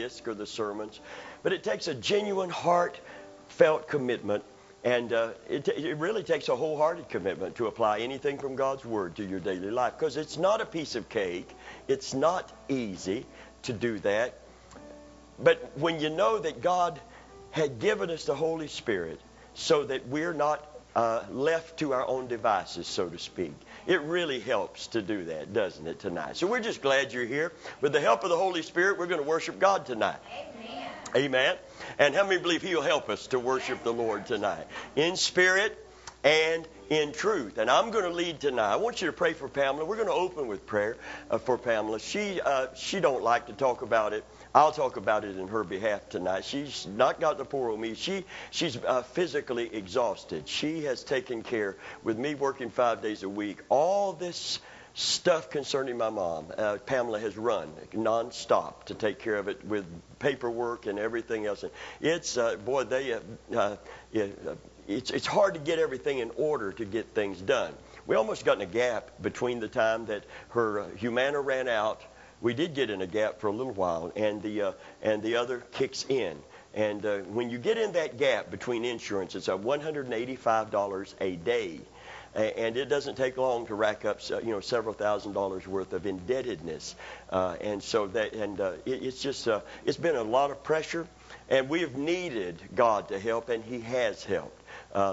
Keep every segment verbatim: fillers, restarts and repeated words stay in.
disc or the sermons. But it takes a genuine, heartfelt commitment. And uh, it, it really takes a wholehearted commitment to apply anything from God's Word to your daily life. Because it's not a piece of cake. It's not easy to do that. But when you know that God had given us the Holy Spirit so that we're not uh, left to our own devices, so to speak, it really helps to do that, doesn't it, tonight? So we're just glad you're here. With the help of the Holy Spirit, we're going to worship God tonight. Amen. Amen. And how many believe He'll help us to worship the Lord tonight? In spirit and in truth. And I'm going to lead tonight. I want you to pray for Pamela. We're going to open with prayer uh, for Pamela. She uh, she don't like to talk about it. I'll talk about it in her behalf tonight. She's not got the poor old me. She she's uh, physically exhausted. She has taken care, with me working five days a week, all this stuff concerning my mom. Uh, Pamela has run nonstop to take care of it with paperwork and everything else. And it's uh, boy, they uh, uh, it, uh, it's it's hard to get everything in order to get things done. We almost got in a gap between the time that her uh, Humana ran out. We did get in a gap for a little while, and the uh, and the other kicks in. And uh, when you get in that gap between insurance, it's at one hundred eighty-five dollars a day. And it doesn't take long to rack up, you know, several thousand dollars worth of indebtedness, uh, and so that, and uh, it, it's just, uh, it's been a lot of pressure, and we have needed God to help, and He has helped. Uh,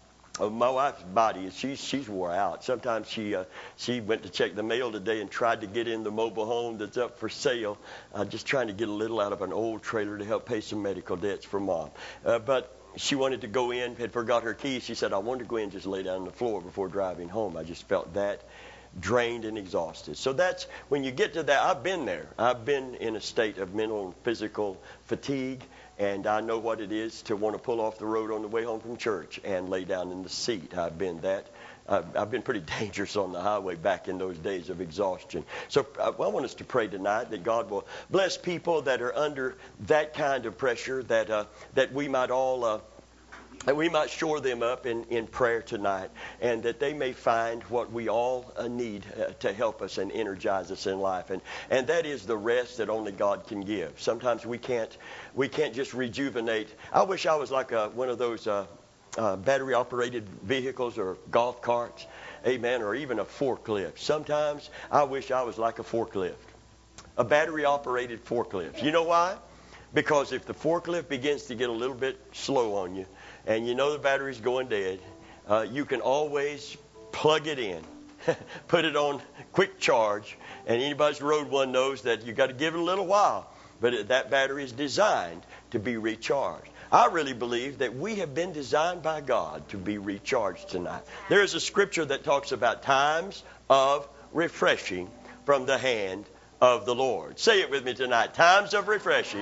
my wife's body, she's she's wore out. Sometimes she uh, she went to check the mail today and tried to get in the mobile home that's up for sale, uh, just trying to get a little out of an old trailer to help pay some medical debts for Mom, uh, but. She wanted to go in, had forgot her keys. She said, I wanted to go in and just lay down on the floor before driving home. I just felt that drained and exhausted. So that's, when you get to that, I've been there. I've been in a state of mental and physical fatigue, and I know what it is to want to pull off the road on the way home from church and lay down in the seat. I've been that. I've, I've been pretty dangerous on the highway back in those days of exhaustion. So I, I want us to pray tonight that God will bless people that are under that kind of pressure, that uh, that we might all uh, that we might shore them up in, in prayer tonight, and that they may find what we all uh, need uh, to help us and energize us in life, and and that is the rest that only God can give. Sometimes we can't we can't just rejuvenate. I wish I was like a, one of those. Uh, Uh, battery-operated vehicles or golf carts, amen, or even a forklift. Sometimes I wish I was like a forklift, a battery-operated forklift. You know why? Because if the forklift begins to get a little bit slow on you and you know the battery's going dead, uh, you can always plug it in, put it on quick charge, and anybody's rode one knows that you've got to give it a little while, but it, that battery is designed to be recharged. I really believe that we have been designed by God to be recharged tonight. There is a scripture that talks about times of refreshing from the hand of the Lord. Say it with me tonight. Times of refreshing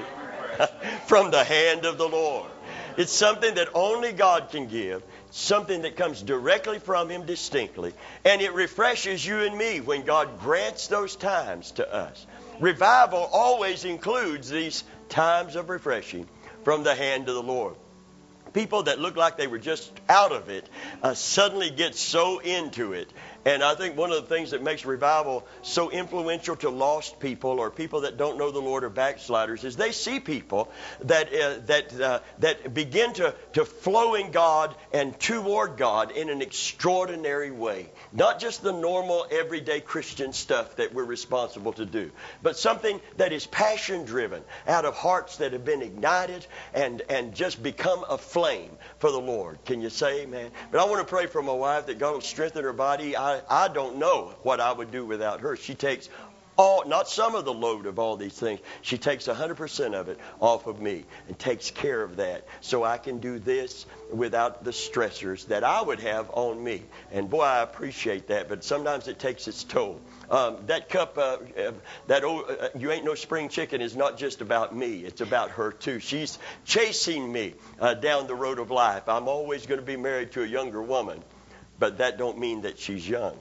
from the hand of the Lord. It's something that only God can give, something that comes directly from Him distinctly, and it refreshes you and me when God grants those times to us. Revival always includes these times of refreshing from the hand of the Lord. People that look like they were just out of it uh, suddenly get so into it. And I think one of the things that makes revival so influential to lost people or people that don't know the Lord or backsliders is they see people that uh, that uh, that begin to, to flow in God and toward God in an extraordinary way. Not just the normal everyday Christian stuff that we're responsible to do, but something that is passion driven out of hearts that have been ignited and, and just become a flame for the Lord. Can you say amen? But I want to pray for my wife that God will strengthen her body. I I don't know what I would do without her. She takes all, not some of the load of all these things. She takes one hundred percent of it off of me and takes care of that so I can do this without the stressors that I would have on me. And boy, I appreciate that, but sometimes it takes its toll. Um, that cup, uh, uh, that old, uh, you ain't no spring chicken is not just about me. It's about her too. She's chasing me uh, down the road of life. I'm always going to be married to a younger woman. But that don't mean that she's young,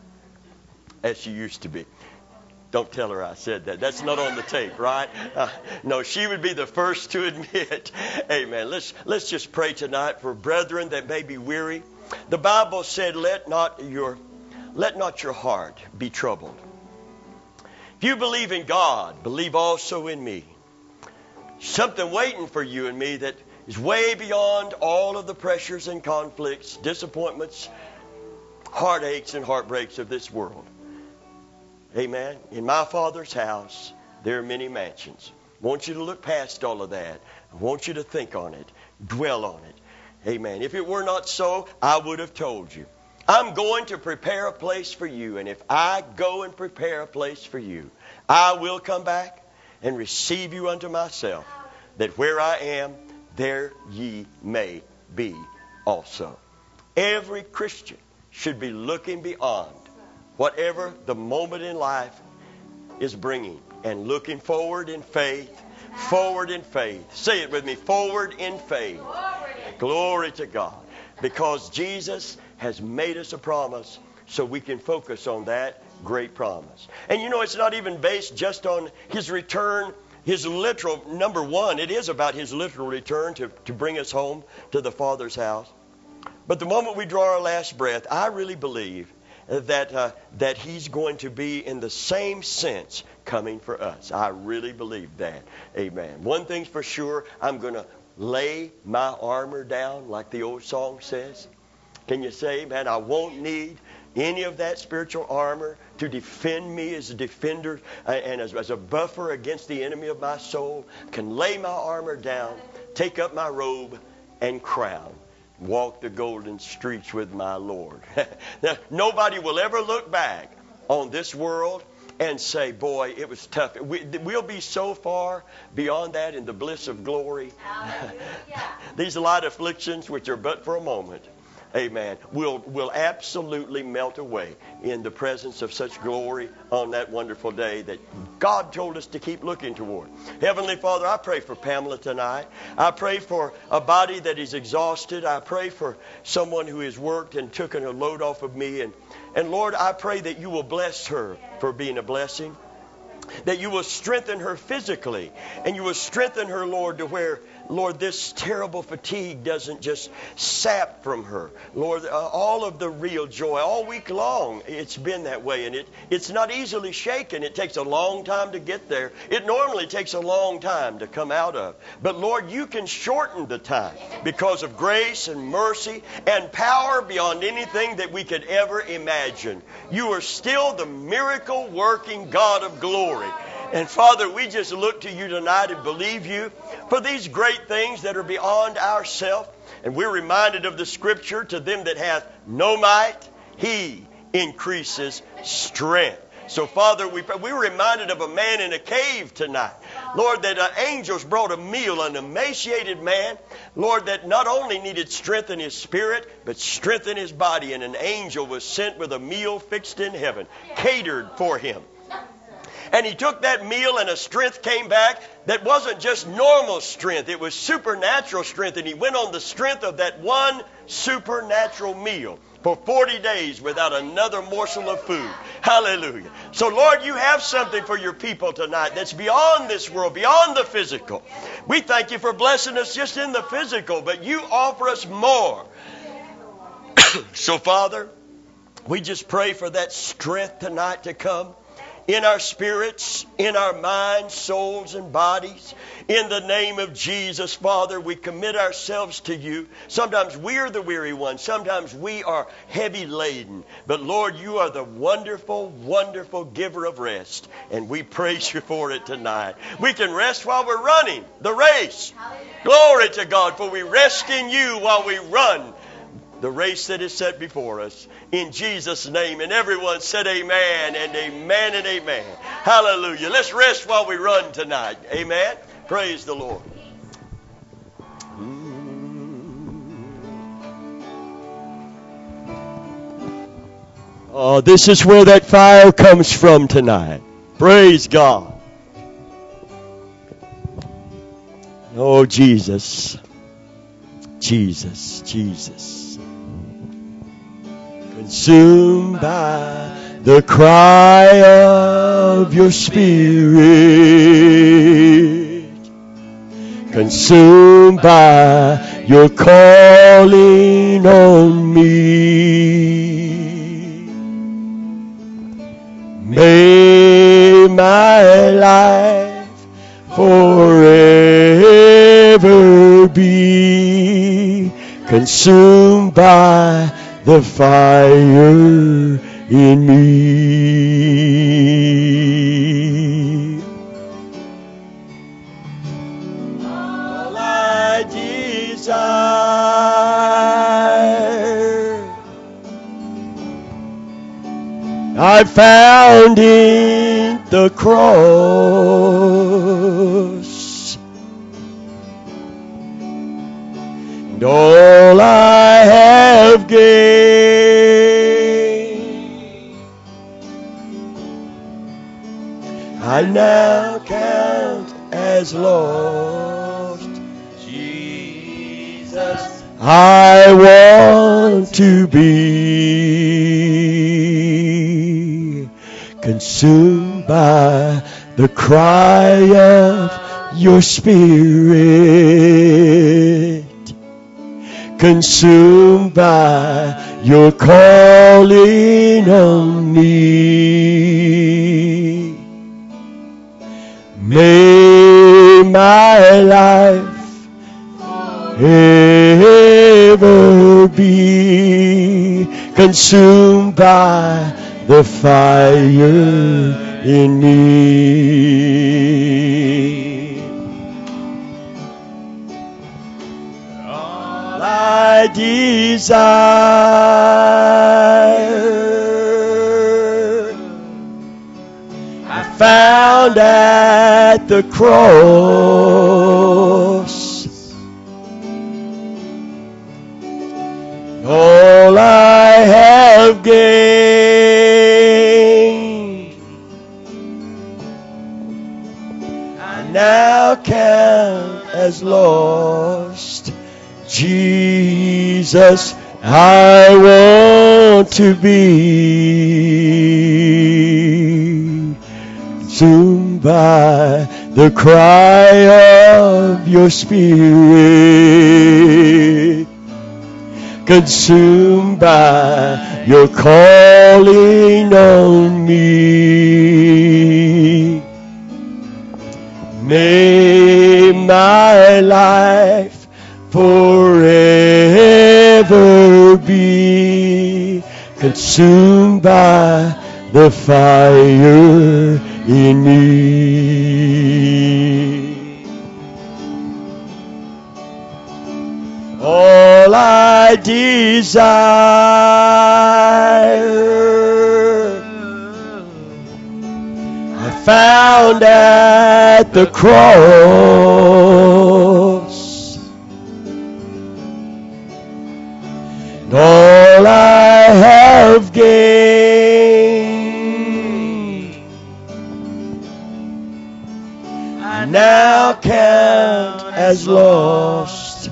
as she used to be. Don't tell her I said that. That's not on the tape, right? Uh, no, she would be the first to admit. Amen. Let's let's just pray tonight for brethren that may be weary. The Bible said, "Let not your let not your heart be troubled. If you believe in God, believe also in me. something waiting for you and me that is way beyond all of the pressures and conflicts, disappointments, heartaches and heartbreaks of this world. Amen. In my Father's house, there are many mansions. I want you to look past all of that. I want you to think on it, dwell on it. Amen. If it were not so, I would have told you. I'm going to prepare a place for you, and if I go and prepare a place for you, I will come back and receive you unto myself, that where I am, there ye may be also. Every Christian should be looking beyond whatever the moment in life is bringing and looking forward in faith, forward in faith. Say it with me, forward in faith. Glory to God. Because Jesus has made us a promise, so we can focus on that great promise. And you know, it's not even based just on His return, His literal, number one, it is about His literal return to, to bring us home to the Father's house. But the moment we draw our last breath, I really believe that uh, that He's going to be in the same sense coming for us. I really believe that. Amen. One thing's for sure, I'm going to lay my armor down, like the old song says. Can you say, man, I won't need any of that spiritual armor to defend me as a defender and as, as a buffer against the enemy of my soul. I can lay my armor down, take up my robe and crown, walk the golden streets with my Lord. Now, nobody will ever look back on this world and say, boy, it was tough. We, we'll be so far beyond that in the bliss of glory. These light afflictions, which are but for a moment, amen, will will absolutely melt away in the presence of such glory on that wonderful day that God told us to keep looking toward. Heavenly Father, I pray for Pamela tonight. I pray for a body that is exhausted. I pray for someone who has worked and taken a load off of me. And, and Lord, I pray that you will bless her for being a blessing. That you will strengthen her physically. And you will strengthen her, Lord, to where, Lord, this terrible fatigue doesn't just sap from her. Lord, uh, all of the real joy, all week long, it's been that way. And it, it's not easily shaken. It takes a long time to get there. It normally takes a long time to come out of. But, Lord, you can shorten the time because of grace and mercy and power beyond anything that we could ever imagine. You are still the miracle-working God of glory. And Father, we just look to you tonight and believe you for these great things that are beyond ourselves. And we're reminded of the scripture, to them that hath no might, He increases strength. So Father, we, we're reminded of a man in a cave tonight. Lord, that uh, angels brought a meal, an emaciated man. Lord, that not only needed strength in his spirit, but strength in his body. And an angel was sent with a meal fixed in heaven, catered for him. And he took that meal and a strength came back that wasn't just normal strength. It was supernatural strength. And he went on the strength of that one supernatural meal for forty days without another morsel of food. Hallelujah. So Lord, you have something for your people tonight that's beyond this world, beyond the physical. We thank you for blessing us just in the physical, but you offer us more. So Father, we just pray for that strength tonight to come in our spirits, in our minds, souls, and bodies. In the name of Jesus, Father, we commit ourselves to you. Sometimes we are the weary ones. Sometimes we are heavy laden. But Lord, you are the wonderful, wonderful giver of rest. And we praise you for it tonight. We can rest while we're running the race. Glory to God, for we rest in you while we run the race that is set before us. In Jesus' name. And everyone said amen and amen and amen. Hallelujah. Let's rest while we run tonight. Amen. Praise the Lord. Oh, this is where that fire comes from tonight. Praise God. Oh, Jesus. Jesus, Jesus. Consumed by the cry of your Spirit, consumed by your calling on me. May my life forever consumed by the fire in me. All I desire, I found in the cross. And all I have gained, I now count as lost. Jesus, I want to be consumed by the cry of your Spirit, consumed by your calling on me. May my life ever be consumed by the fire in me. All I desire, I found at the cross. All I have gained, I now count as lost. Jesus, I want to be consumed by the cry of your Spirit, consumed by your calling on me. May my life forever be consumed by the fire in me. All I desire, I found at the cross. And all I have gained, I now count as lost.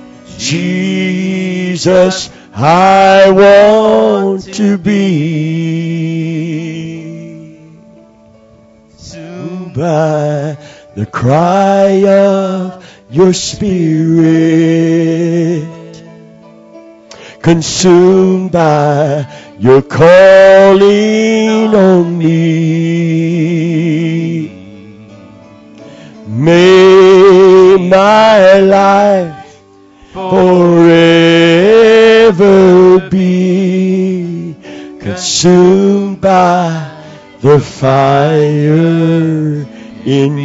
Jesus, I want to be consumed by the cry of your Spirit, consumed by your calling on me. May my life forever be consumed by the fire in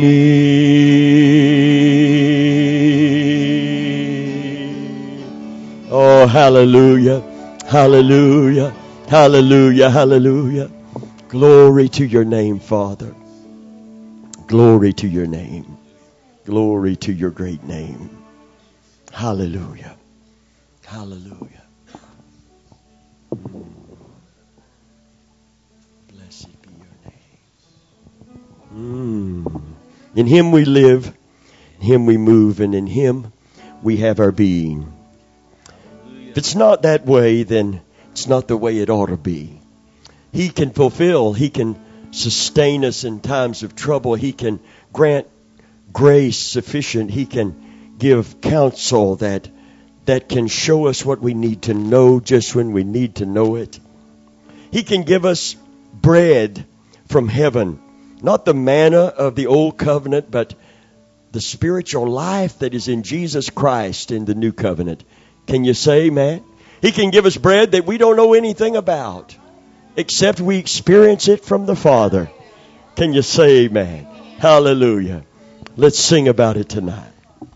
me. Oh, hallelujah, hallelujah, hallelujah, hallelujah. Glory to your name, Father. Glory to your name. Glory to your great name. Hallelujah. Hallelujah. Blessed be your name. Mm. In him we live, in him we move, and in him we have our being. If it's not that way, then it's not the way it ought to be. He can fulfill, he can sustain us in times of trouble. He can grant grace sufficient. He can give counsel that that can show us what we need to know just when we need to know it. He can give us bread from heaven, not the manna of the old covenant, but the spiritual life that is in Jesus Christ in the new covenant Can you say amen? He can give us bread that we don't know anything about, except we experience it from the Father. Can you say amen? Hallelujah. Let's sing about it tonight.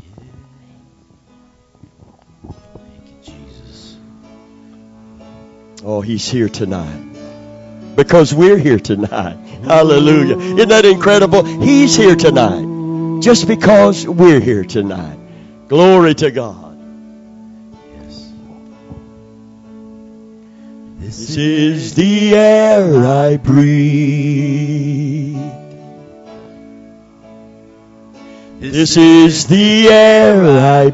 Oh, He's here tonight. Because we're here tonight. Hallelujah. Isn't that incredible? He's here tonight. Just because we're here tonight. Glory to God. Yes. This is the air I breathe. This is the air I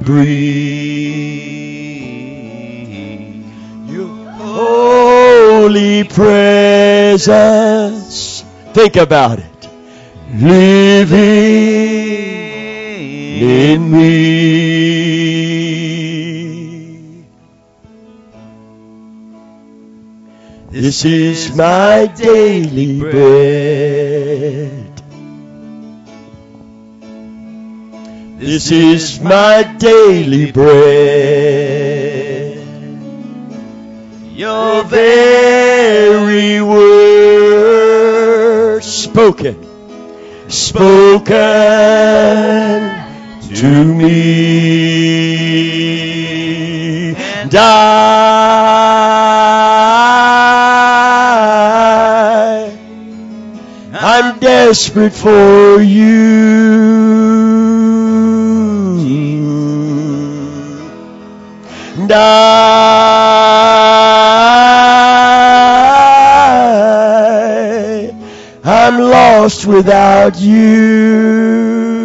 breathe. Your holy presence. Think about it. Living in me. This is my daily bread. This is my daily bread. Your very word spoken, spoken to me. And I, I'm desperate for you. And I, I'm lost without you.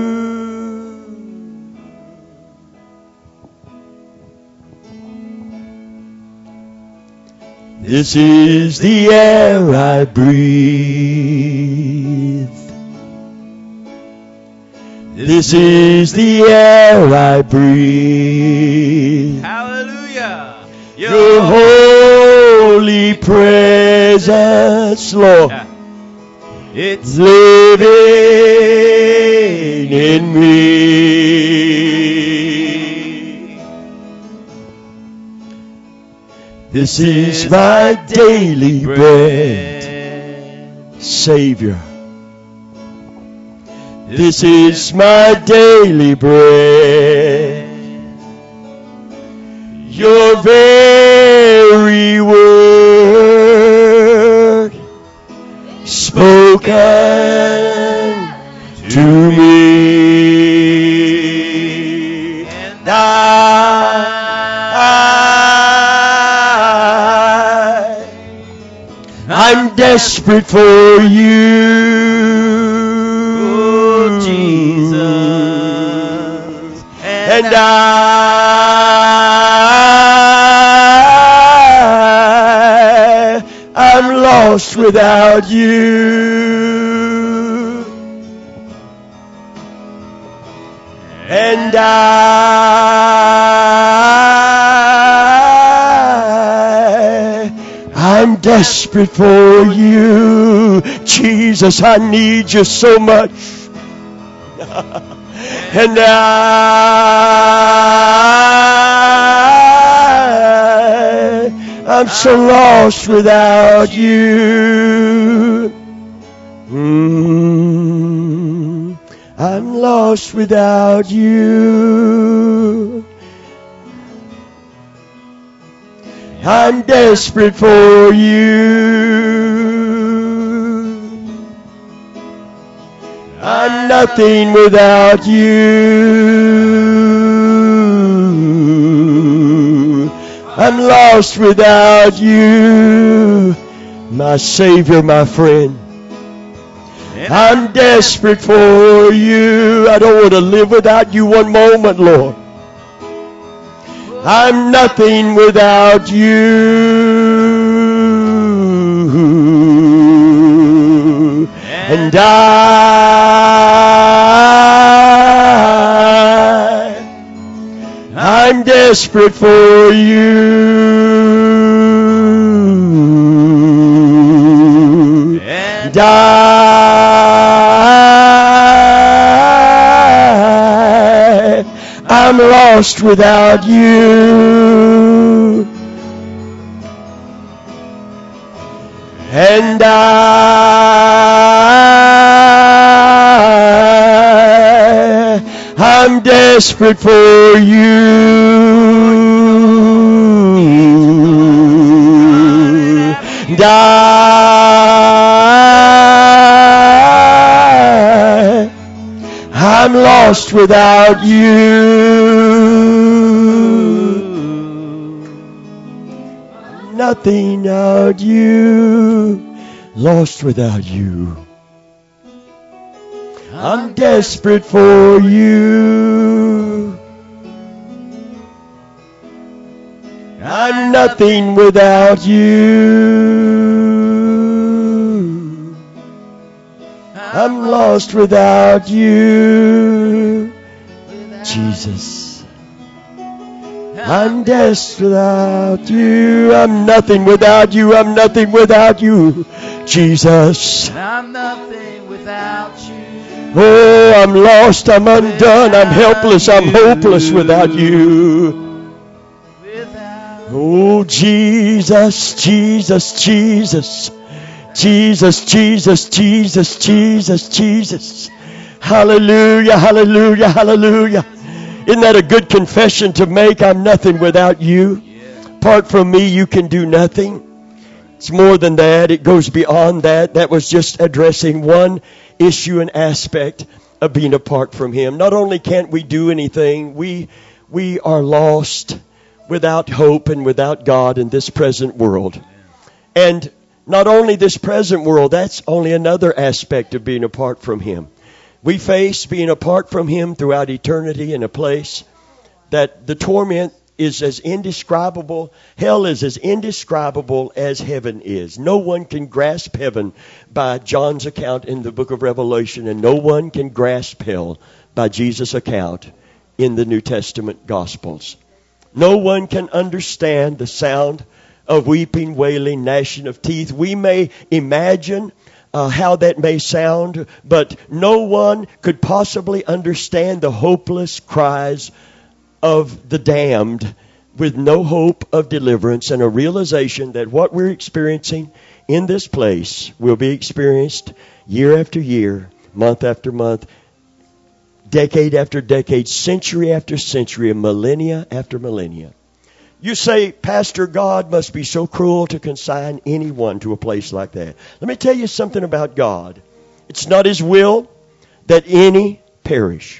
This is the air I breathe. This is the air I breathe. Hallelujah. Your holy presence, Lord. It's living in me. This is my daily bread, Savior. This is my daily bread. Your very word spoken to me. And I, I'm desperate for you. Jesus. And I, I'm lost without you. And I, I'm desperate for you. Jesus, I need you so much. And I, I'm so lost without you. Mm, I'm lost without you. I'm desperate for you. I'm nothing without you. I'm lost without you, my Savior, my friend. I'm desperate for you. I don't want to live without you one moment, Lord. I'm nothing without you. And I, I'm desperate for you. And I, I'm lost without you. And I, I'm desperate for you. And I, I'm lost without you. Nothing without you. Lost without you. I'm desperate for you. I'm nothing without you. I'm lost without you. Jesus. I'm desperate without you. I'm nothing without you. I'm nothing without you. Jesus. I'm nothing without you. Oh, I'm lost. I'm undone. I'm helpless. I'm hopeless without you. Oh, Jesus, Jesus, Jesus. Jesus, Jesus, Jesus, Jesus, Jesus. Hallelujah, hallelujah, hallelujah. Isn't that a good confession to make? I'm nothing without you. Apart from me, you can do nothing. It's more than that. It goes beyond that. That was just addressing one issue and aspect of being apart from Him. Not only can't we do anything, we we are lost without hope and without God in this present world. And not only this present world, that's only another aspect of being apart from Him. We face being apart from Him throughout eternity in a place that the torment is as indescribable. Hell is as indescribable as heaven is. No one can grasp heaven by John's account in the book of Revelation, and no one can grasp hell by Jesus' account in the New Testament Gospels. No one can understand the sound of weeping, wailing, gnashing of teeth. We may imagine Uh, how that may sound, but no one could possibly understand the hopeless cries of the damned with no hope of deliverance, and a realization that what we're experiencing in this place will be experienced year after year, month after month, decade after decade, century after century, and millennia after millennia. You say, Pastor, God must be so cruel to consign anyone to a place like that. Let me tell you something about God. It's not His will that any perish,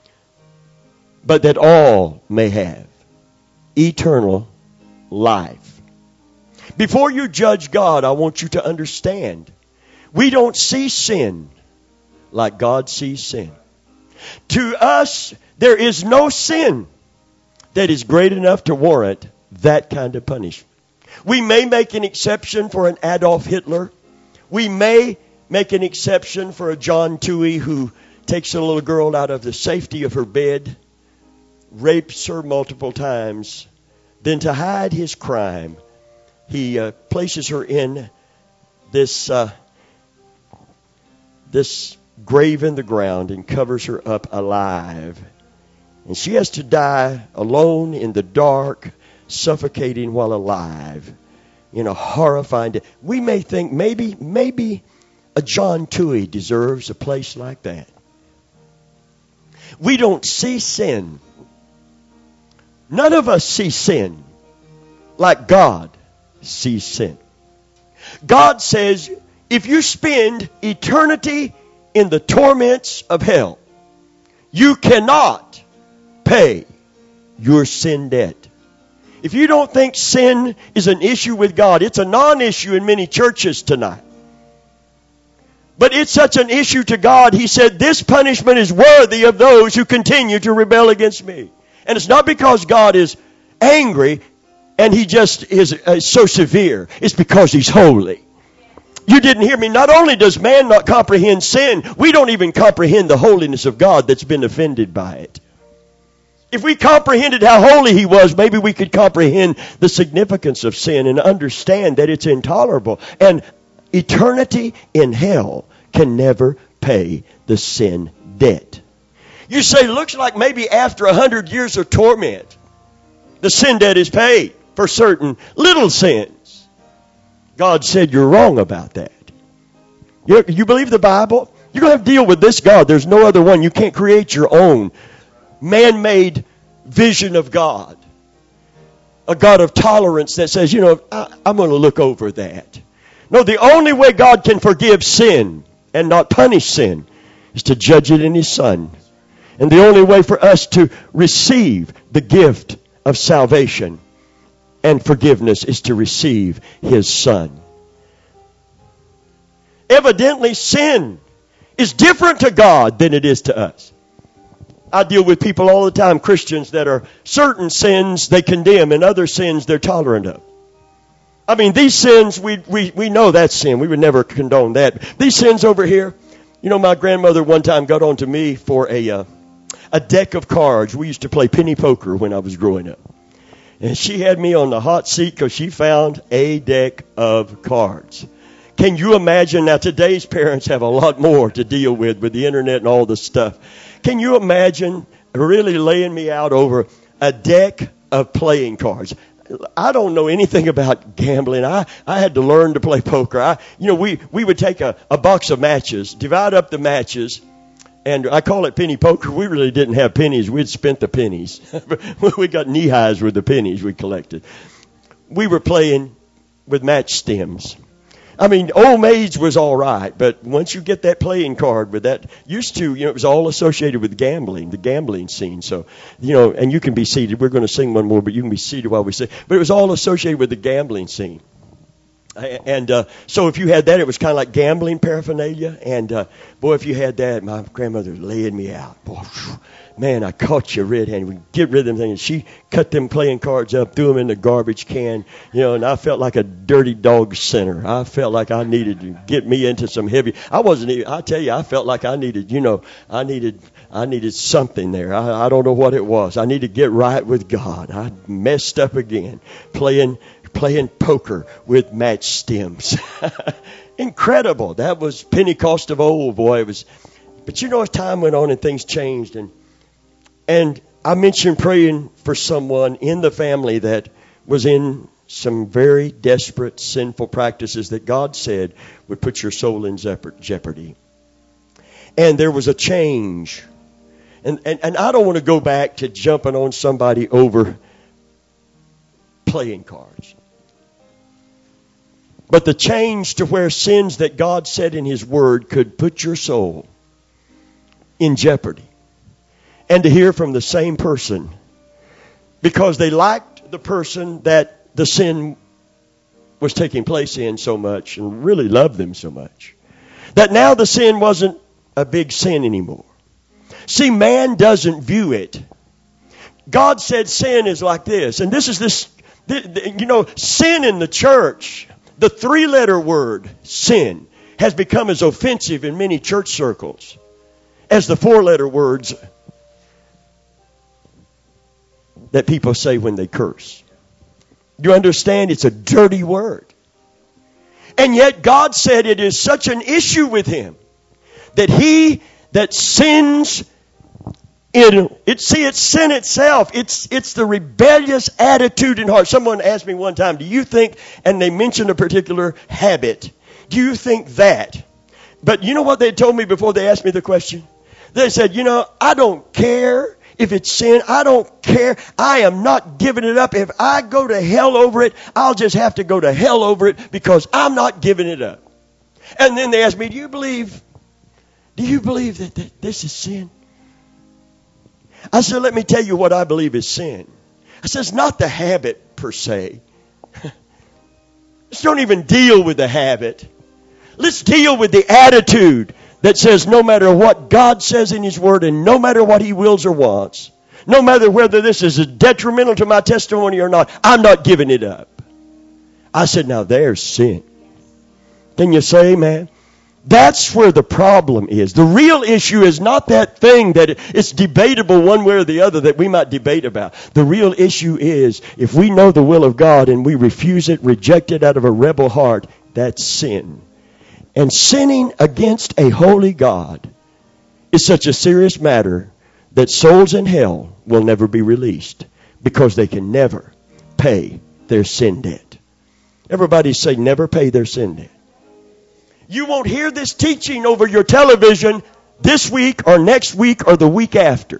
but that all may have eternal life. Before you judge God, I want you to understand, we don't see sin like God sees sin. To us, there is no sin that is great enough to warrant that kind of punishment. We may make an exception for an Adolf Hitler. We may make an exception for a John Toohey who takes a little girl out of the safety of her bed, rapes her multiple times. Then to hide his crime, he uh, places her in this, uh, this grave in the ground and covers her up alive. And she has to die alone in the dark, suffocating while alive, in a horrifying death. We may think maybe, maybe a John Toohey deserves a place like that. We don't see sin. None of us see sin like God sees sin. God says, if you spend eternity in the torments of hell, you cannot pay your sin debt. If you don't think sin is an issue with God, it's a non-issue in many churches tonight. But it's such an issue to God, He said, this punishment is worthy of those who continue to rebel against me. And it's not because God is angry and He just is uh, so severe. It's because He's holy. You didn't hear me. Not only does man not comprehend sin, we don't even comprehend the holiness of God that's been offended by it. If we comprehended how holy He was, maybe we could comprehend the significance of sin and understand that it's intolerable. And eternity in hell can never pay the sin debt. You say, looks like maybe after a hundred years of torment, the sin debt is paid for certain little sins. God said you're wrong about that. You, you believe the Bible? You're going to have to deal with this God. There's no other one. You can't create your own man-made vision of God. A God of tolerance that says, you know, I, I'm going to look over that. No, the only way God can forgive sin and not punish sin is to judge it in His Son. And the only way for us to receive the gift of salvation and forgiveness is to receive His Son. Evidently, sin is different to God than it is to us. I deal with people all the time, Christians, that are certain sins they condemn and other sins they're tolerant of. I mean, these sins, we, we, we know that's sin. We would never condone that. These sins over here, you know, my grandmother one time got on to me for a, uh, a deck of cards. We used to play penny poker when I was growing up. And she had me on the hot seat because she found a deck of cards. Can you imagine? Now, today's parents have a lot more to deal with, with the internet and all this stuff. Can you imagine really laying me out over a deck of playing cards? I don't know anything about gambling. I, I had to learn to play poker. I, you know, we, we would take a, a box of matches, divide up the matches, and I call it penny poker. We really didn't have pennies. We'd spent the pennies. We got knee highs with the pennies we collected. We were playing with match stems. I mean, old maids was all right, but once you get that playing card with that, used to, you know, it was all associated with gambling, the gambling scene. So, you know, and you can be seated. We're going to sing one more, but you can be seated while we sing. But it was all associated with the gambling scene. And uh, so if you had that, it was kind of like gambling paraphernalia. And, uh, boy, if you had that, my grandmother was laying me out. Boy, whew, man, I caught you red-handed. We get rid of them things. She cut them playing cards up, threw them in the garbage can, you know, and I felt like a dirty dog sinner. I felt like I needed to get me into some heavy. I wasn't even, I tell you, I felt like I needed, you know, I needed, I needed something there. I, I don't know what it was. I needed to get right with God. I messed up again, playing playing poker with match stems. Incredible. That was Pentecost of old, boy. It was, but you know, as time went on and things changed, and and I mentioned praying for someone in the family that was in some very desperate, sinful practices that God said would put your soul in jeopardy. And there was a change. And, and, and I don't want to go back to jumping on somebody over playing cards. But the change to where sins that God said in His Word could put your soul in jeopardy. And to hear from the same person, because they liked the person that the sin was taking place in so much and really loved them so much, that now the sin wasn't a big sin anymore. See, man doesn't view it. God said sin is like this. And this is this, you know, sin in the church, the three-letter word, sin, has become as offensive in many church circles as the four-letter words that people say when they curse. You understand? It's a dirty word. And yet God said it is such an issue with Him that he that sins in it, see, it's sin itself. It's it's the rebellious attitude in heart. Someone asked me one time, do you think, and they mentioned a particular habit, do you think that? But you know what they told me before they asked me the question? They said, you know, I don't care if it's sin. I don't care. I am not giving it up. If I go to hell over it, I'll just have to go to hell over it because I'm not giving it up. And then they asked me, do you believe, do you believe that, that this is sin? I said, let me tell you what I believe is sin. I said, it's not the habit per se. Let's don't even deal with the habit. Let's deal with the attitude that says no matter what God says in His Word and no matter what He wills or wants, no matter whether this is detrimental to my testimony or not, I'm not giving it up. I said, now there's sin. Can you say amen? That's where the problem is. The real issue is not that thing that it's debatable one way or the other that we might debate about. The real issue is if we know the will of God and we refuse it, reject it out of a rebel heart, that's sin. And sinning against a holy God is such a serious matter that souls in hell will never be released because they can never pay their sin debt. Everybody say, never pay their sin debt. You won't hear this teaching over your television this week or next week or the week after.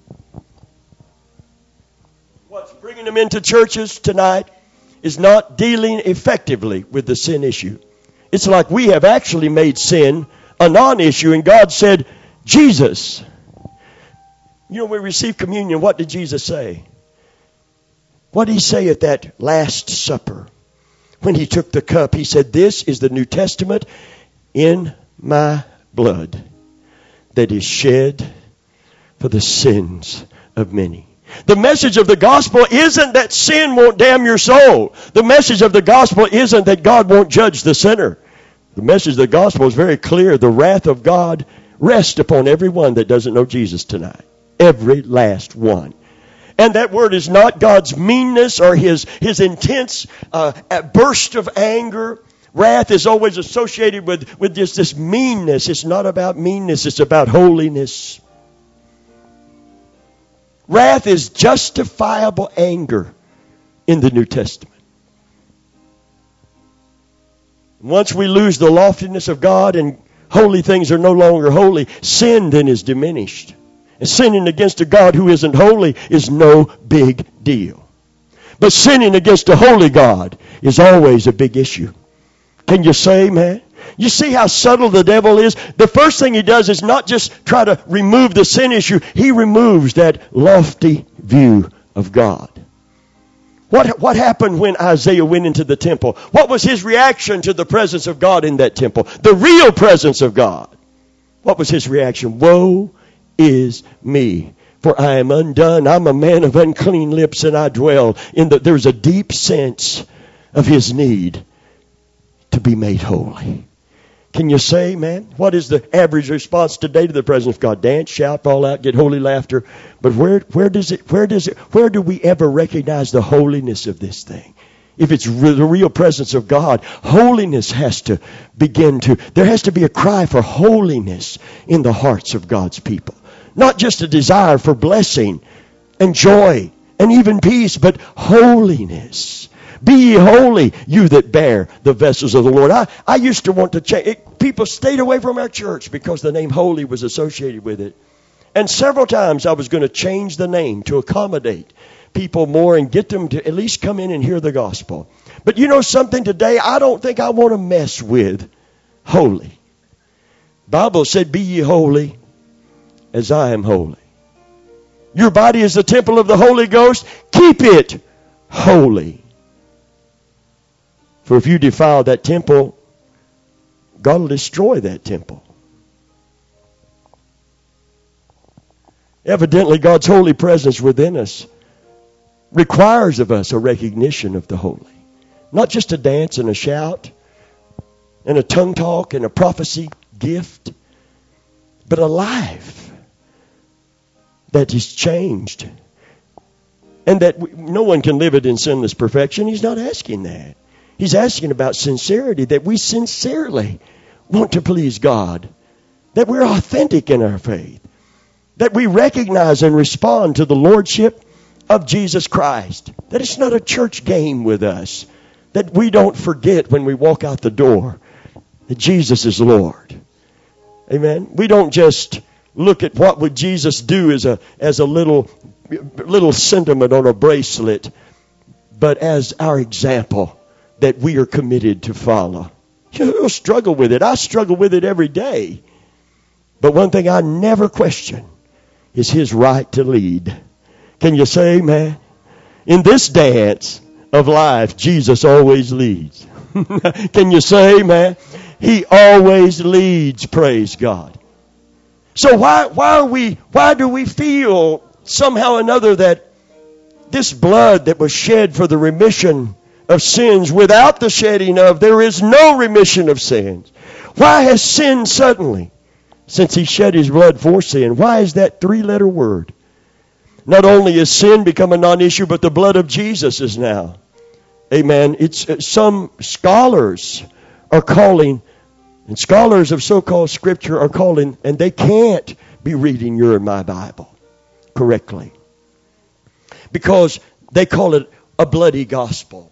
What's bringing them into churches tonight is not dealing effectively with the sin issue. It's like we have actually made sin a non-issue, and God said, Jesus. You know, when we receive communion, what did Jesus say? What did he say at that Last Supper? When he took the cup, he said, this is the New Testament in my blood that is shed for the sins of many. The message of the gospel isn't that sin won't damn your soul. The message of the gospel isn't that God won't judge the sinner. The message of the gospel is very clear. The wrath of God rests upon everyone that doesn't know Jesus tonight. Every last one. And that word is not God's meanness or his, his intense uh, burst of anger. Wrath is always associated with, with just this meanness. It's not about meanness. It's about holiness. Wrath is justifiable anger in the New Testament. Once we lose the loftiness of God and holy things are no longer holy, sin then is diminished. And sinning against a God who isn't holy is no big deal. But sinning against a holy God is always a big issue. Can you say, man? You see how subtle the devil is? The first thing he does is not just try to remove the sin issue. He removes that lofty view of God. What, what happened when Isaiah went into the temple? What was his reaction to the presence of God in that temple? The real presence of God. What was his reaction? Woe is me, for I am undone. I'm a man of unclean lips, and I dwell in the... There's a deep sense of his need to be made holy. Can you say, man, what is the average response today to the presence of God? Dance, shout, fall out, get holy laughter. But where where does it where does it where do we ever recognize the holiness of this thing? If it's re- the real presence of God, holiness has to begin to, there has to be a cry for holiness in the hearts of God's people. Not just a desire for blessing and joy and even peace, but holiness. Be ye holy, you that bear the vessels of the Lord. I, I used to want to change. It, people stayed away from our church because the name holy was associated with it. And several times I was going to change the name to accommodate people more and get them to at least come in and hear the gospel. But you know something today? I don't think I want to mess with holy. Bible said, be ye holy as I am holy. Your body is the temple of the Holy Ghost. Keep it holy. For if you defile that temple, God will destroy that temple. Evidently, God's holy presence within us requires of us a recognition of the holy. Not just a dance and a shout and a tongue talk and a prophecy gift, but a life that is changed. And that we, no one can live it in sinless perfection. He's not asking that. He's asking about sincerity, that we sincerely want to please God, that we're authentic in our faith, that we recognize and respond to the lordship of Jesus Christ, that it's not a church game with us, that we don't forget when we walk out the door that Jesus is Lord. Amen. We don't just look at what would Jesus do as a as a little little sentiment on a bracelet, but as our example that we are committed to follow. You'll struggle with it. I struggle with it every day. But one thing I never question is his right to lead. Can you say amen? In this dance of life, Jesus always leads. Can you say amen? He always leads, praise God. So why why are we why do we feel somehow or another that this blood that was shed for the remission of sins, without the shedding of, there is no remission of sins? Why has sin suddenly, since he shed his blood for sin, why is that three-letter word? Not only has sin become a non-issue, but the blood of Jesus is now. Amen. It's uh, some scholars are calling, and scholars of so-called Scripture are calling, and they can't be reading your and my Bible correctly, because they call it a bloody gospel.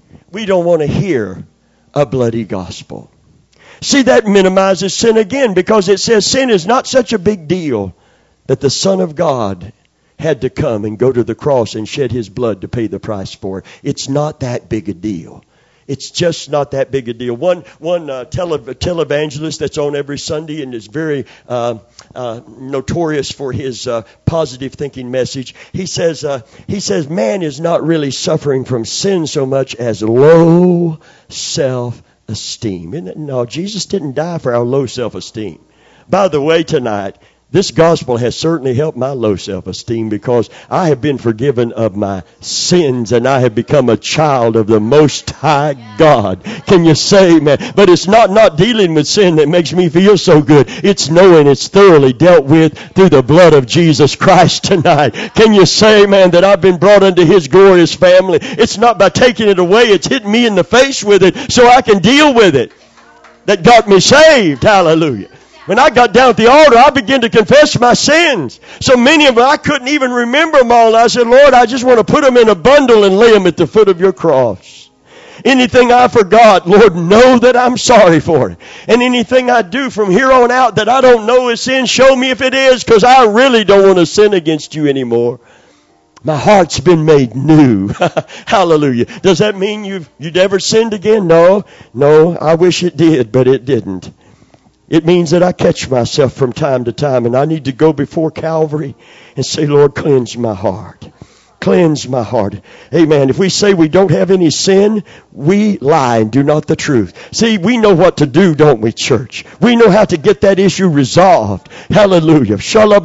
We don't want to hear a bloody gospel. See, that minimizes sin again, because it says sin is not such a big deal that the Son of God had to come and go to the cross and shed his blood to pay the price for it. It's not that big a deal. It's just not that big a deal. One one uh, tele, televangelist that's on every Sunday and is very uh, uh, notorious for his uh, positive thinking message. He says uh, he says man is not really suffering from sin so much as low self-esteem. Isn't it? No, Jesus didn't die for our low self-esteem. By the way, tonight, this gospel has certainly helped my low self-esteem, because I have been forgiven of my sins and I have become a child of the Most High God. Can you say amen? But it's not not dealing with sin that makes me feel so good. It's knowing it's thoroughly dealt with through the blood of Jesus Christ tonight. Can you say amen, that I've been brought into his glorious family? It's not by taking it away. It's hitting me in the face with it so I can deal with it. That got me saved. Hallelujah. When I got down at the altar, I began to confess my sins. So many of them, I couldn't even remember them all. And I said, Lord, I just want to put them in a bundle and lay them at the foot of your cross. Anything I forgot, Lord, know that I'm sorry for it. And anything I do from here on out that I don't know is sin, show me if it is, because I really don't want to sin against you anymore. My heart's been made new. Hallelujah. Does that mean you've, you've ever sinned again? No. No, I wish it did, but it didn't. It means that I catch myself from time to time, and I need to go before Calvary and say, Lord, cleanse my heart. Cleanse my heart. Amen. If we say we don't have any sin, we lie and do not the truth. See, we know what to do, don't we, church? We know how to get that issue resolved. Hallelujah.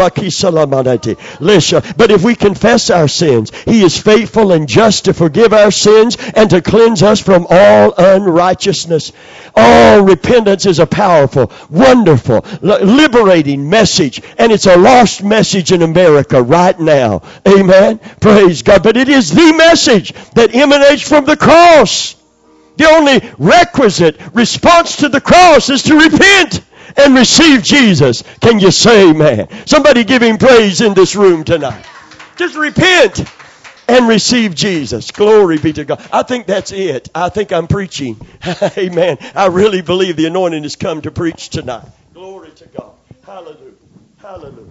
But if we confess our sins, he is faithful and just to forgive our sins and to cleanse us from all unrighteousness. All repentance is a powerful, wonderful, liberating message, and it's a lost message in America right now. Amen. Praise God. But it is the message that emanates from the cross. The only requisite response to the cross is to repent and receive Jesus. Can you say amen? Somebody give him praise in this room tonight. Just repent and receive Jesus. Glory be to God. I think that's it. I think I'm preaching. Amen. I really believe the anointing has come to preach tonight. Glory to God. Hallelujah. Hallelujah.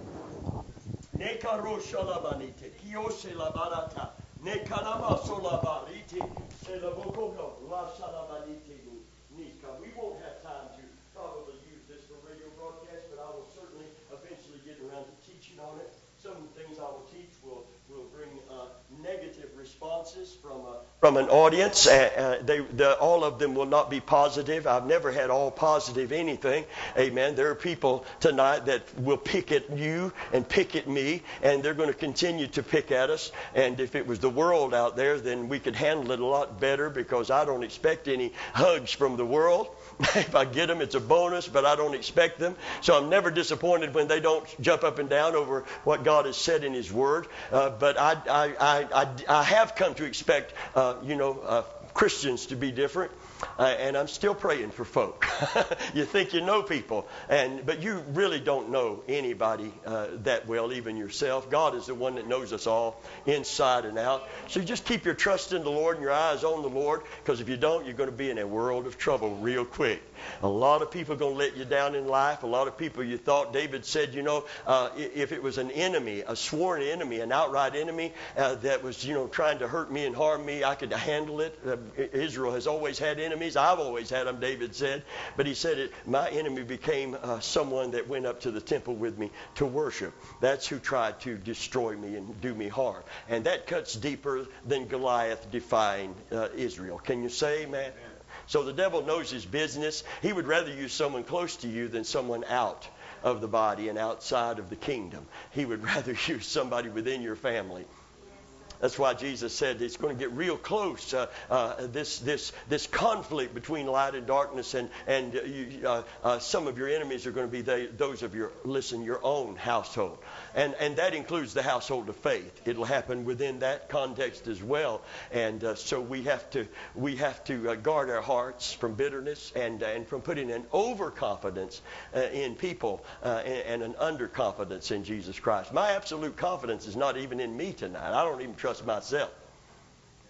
We won't have time to probably use this for radio broadcast, but I will certainly eventually get around to teaching on it. Some things I will teach will will bring uh, negative responses from a, from an audience. Uh, uh, they, the, all of them will not be positive. I've never had all positive anything. Amen. There are people tonight that will pick at you and pick at me, and they're going to continue to pick at us. And if it was the world out there, then we could handle it a lot better, because I don't expect any hugs from the world. If I get them, it's a bonus, but I don't expect them. So I'm never disappointed when they don't jump up and down over what God has said in his word. Uh, but I, I, I, I, I have come to expect, uh, you know, uh, Christians to be different. Uh, and I'm still praying for folk. You think you know people, and but you really don't know anybody uh, that well, even yourself. God is the one that knows us all inside and out. So you just keep your trust in the Lord and your eyes on the Lord, because if you don't, you're going to be in a world of trouble real quick. A lot of people are going to let you down in life. A lot of people you thought, David said, you know, uh, if it was an enemy, a sworn enemy, an outright enemy uh, that was, you know, trying to hurt me and harm me, I could handle it. Uh, Israel has always had enemies. I've always had them, David said. But he said it, my enemy became uh, someone that went up to the temple with me to worship. That's who tried to destroy me and do me harm. And that cuts deeper than Goliath defying uh, Israel. Can you say amen? Amen. So the devil knows his business. He would rather use someone close to you than someone out of the body and outside of the kingdom. He would rather use somebody within your family. That's why Jesus said it's going to get real close. Uh, uh, this this this conflict between light and darkness, and and uh, you, uh, uh, some of your enemies are going to be they, those of your listen your own household, and and that includes the household of faith. It'll happen within that context as well, and uh, so we have to we have to uh, guard our hearts from bitterness and uh, and from putting an overconfidence uh, in people uh, and, and an underconfidence in Jesus Christ. My absolute confidence is not even in me tonight. I don't even trust myself.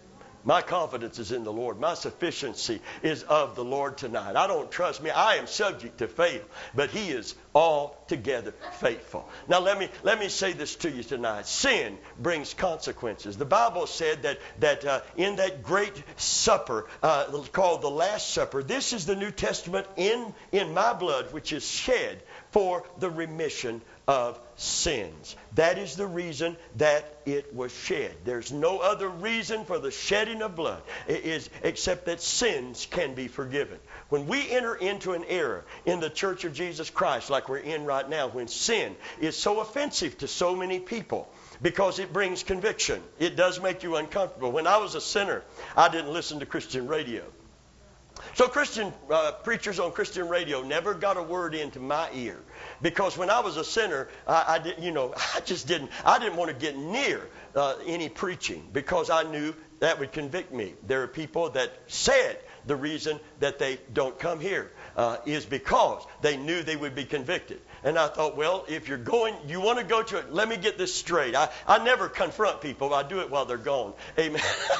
My confidence is in the Lord. My sufficiency is of the Lord tonight. I don't trust me. I am subject to fail, but He is altogether faithful. Now let me let me say this to you tonight. Sin brings consequences. The Bible said that that uh, in that great supper uh, called the Last Supper, this is the New Testament in in my blood, which is shed for the remission of sins. That is the reason that it was shed. There's no other reason for the shedding of blood is except that sins can be forgiven. When we enter into an era in the Church of Jesus Christ like we're in right now, when sin is so offensive to so many people because it brings conviction, it does make you uncomfortable. When I was a sinner, I didn't listen to Christian radio. So Christian uh, preachers on Christian radio never got a word into my ear, because when I was a sinner, I, I did, you know, I just didn't, I didn't want to get near uh, any preaching because I knew that would convict me. There are people that said the reason that they don't come here uh, is because they knew they would be convicted. And I thought, well, if you're going, you want to go to it, let me get this straight. I, I never confront people. I do it while they're gone. Amen.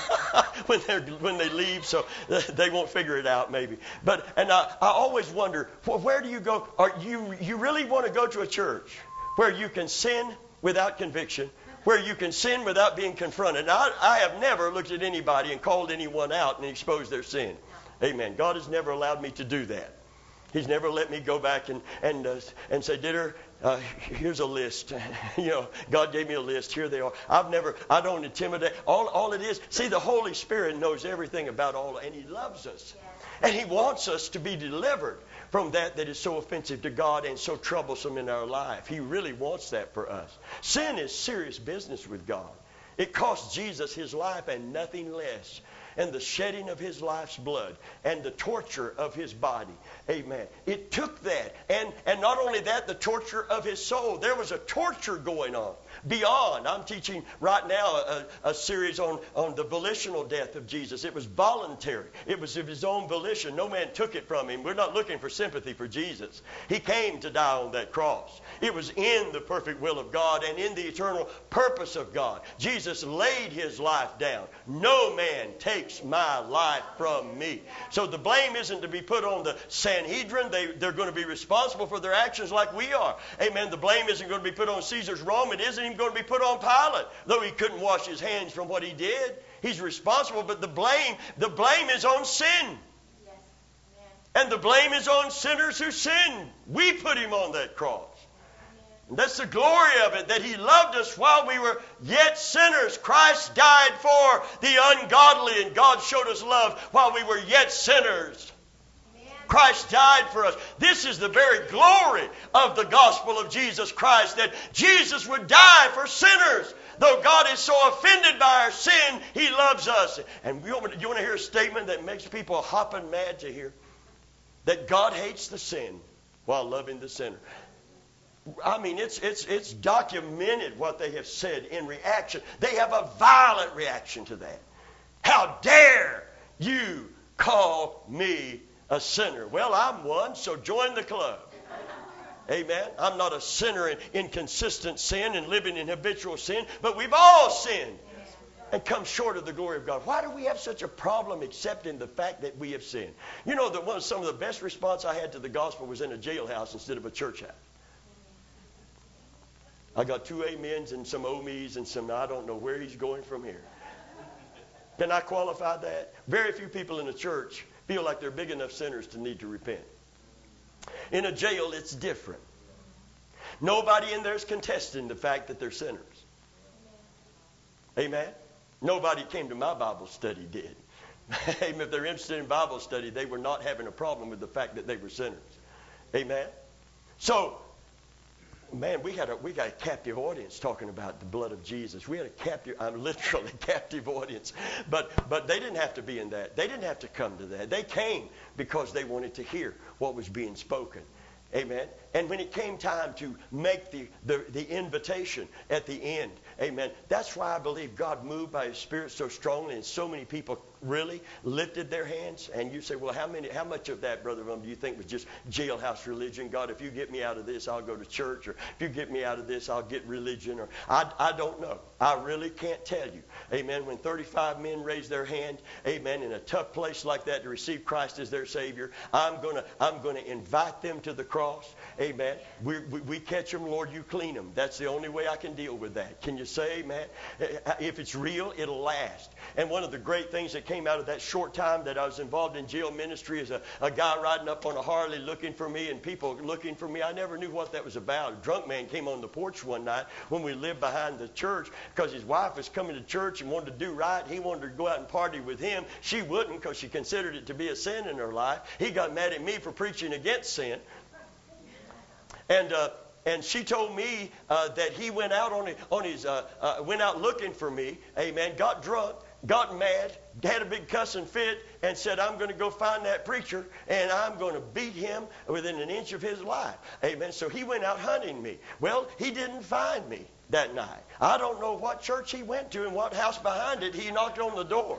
when they when they leave, so they won't figure it out maybe. But and I, I always wonder, well, where do you go? Are you you really want to go to a church where you can sin without conviction, where you can sin without being confronted? Now, I, I have never looked at anybody and called anyone out and exposed their sin. Amen. God has never allowed me to do that. He's never let me go back and and uh, and say, Dieter, uh, here's a list. you know, God gave me a list. Here they are. I've never, I don't intimidate. All all it is, see, the Holy Spirit knows everything about all, and He loves us. And He wants us to be delivered from that that is so offensive to God and so troublesome in our life. He really wants that for us. Sin is serious business with God. It cost Jesus His life and nothing less. And the shedding of His life's blood and the torture of His body. Amen. It took that. And, and not only that, the torture of His soul. There was a torture going on beyond. I'm teaching right now a, a series on, on the volitional death of Jesus. It was voluntary. It was of His own volition. No man took it from Him. We're not looking for sympathy for Jesus. He came to die on that cross. It was in the perfect will of God and in the eternal purpose of God. Jesus laid His life down. No man takes my life from me. So the blame isn't to be put on the Sanhedrin. They, they're going to be responsible for their actions like we are. Amen. The blame isn't going to be put on Caesar's Rome. It isn't even going to be put on Pilate, though he couldn't wash his hands from what he did. He's responsible, but the blame, the blame is on sin. Yes. And the blame is on sinners who sin. We put Him on that cross. And that's the glory of it, that He loved us while we were yet sinners. Christ died for the ungodly, and God showed us love while we were yet sinners. Amen. Christ died for us. This is the very glory of the gospel of Jesus Christ, that Jesus would die for sinners. Though God is so offended by our sin, He loves us. And you want, you want to hear a statement that makes people hopping mad to hear? That God hates the sin while loving the sinner. I mean, it's it's it's documented what they have said in reaction. They have a violent reaction to that. How dare you call me a sinner? Well, I'm one, so join the club. Amen. I'm not a sinner in inconsistent sin and living in habitual sin, but we've all sinned and come short of the glory of God. Why do we have such a problem accepting the fact that we have sinned? You know that one of some of the best response I had to the gospel was in a jailhouse instead of a church house. I got two amens and some oh me's and some I don't know where he's going from here. Can I qualify that? Very few people in the church feel like they're big enough sinners to need to repent. In a jail, it's different. Nobody in there is contesting the fact that they're sinners. Amen? Nobody came to my Bible study did. Amen. If they're interested in Bible study, they were not having a problem with the fact that they were sinners. Amen? So, man, we had a we got a captive audience talking about the blood of Jesus. We had a captive, I'm literally captive audience. But but they didn't have to be in that. They didn't have to come to that. They came because they wanted to hear what was being spoken. Amen. And when it came time to make the, the, the invitation at the end, amen, that's why I believe God moved by His Spirit so strongly and so many people really lifted their hands? And you say, well, how many, how much of that, Brother Rum, do you think was just jailhouse religion? God, if you get me out of this, I'll go to church. Or if you get me out of this, I'll get religion. Or I, I don't know. I really can't tell you. Amen. When thirty-five men raise their hand, amen, in a tough place like that to receive Christ as their Savior, I'm going to I'm going to invite them to the cross. Amen. We, we, we catch them, Lord, you clean them. That's the only way I can deal with that. Can you say amen? If it's real, it'll last. And one of the great things that came out of that short time that I was involved in jail ministry is a, a guy riding up on a Harley looking for me and people looking for me. I never knew what that was about. A drunk man came on the porch one night when we lived behind the church because his wife was coming to church and wanted to do right. He wanted to go out and party with him. She wouldn't because she considered it to be a sin in her life. He got mad at me for preaching against sin. And uh, and she told me uh, that he went out on his, on his uh, uh, went out looking for me. Amen. Got drunk, got mad, had a big cussing fit, and said, "I'm going to go find that preacher, and I'm going to beat him within an inch of his life." Amen. So he went out hunting me. Well, he didn't find me that night. I don't know what church he went to and what house behind it. He knocked on the door.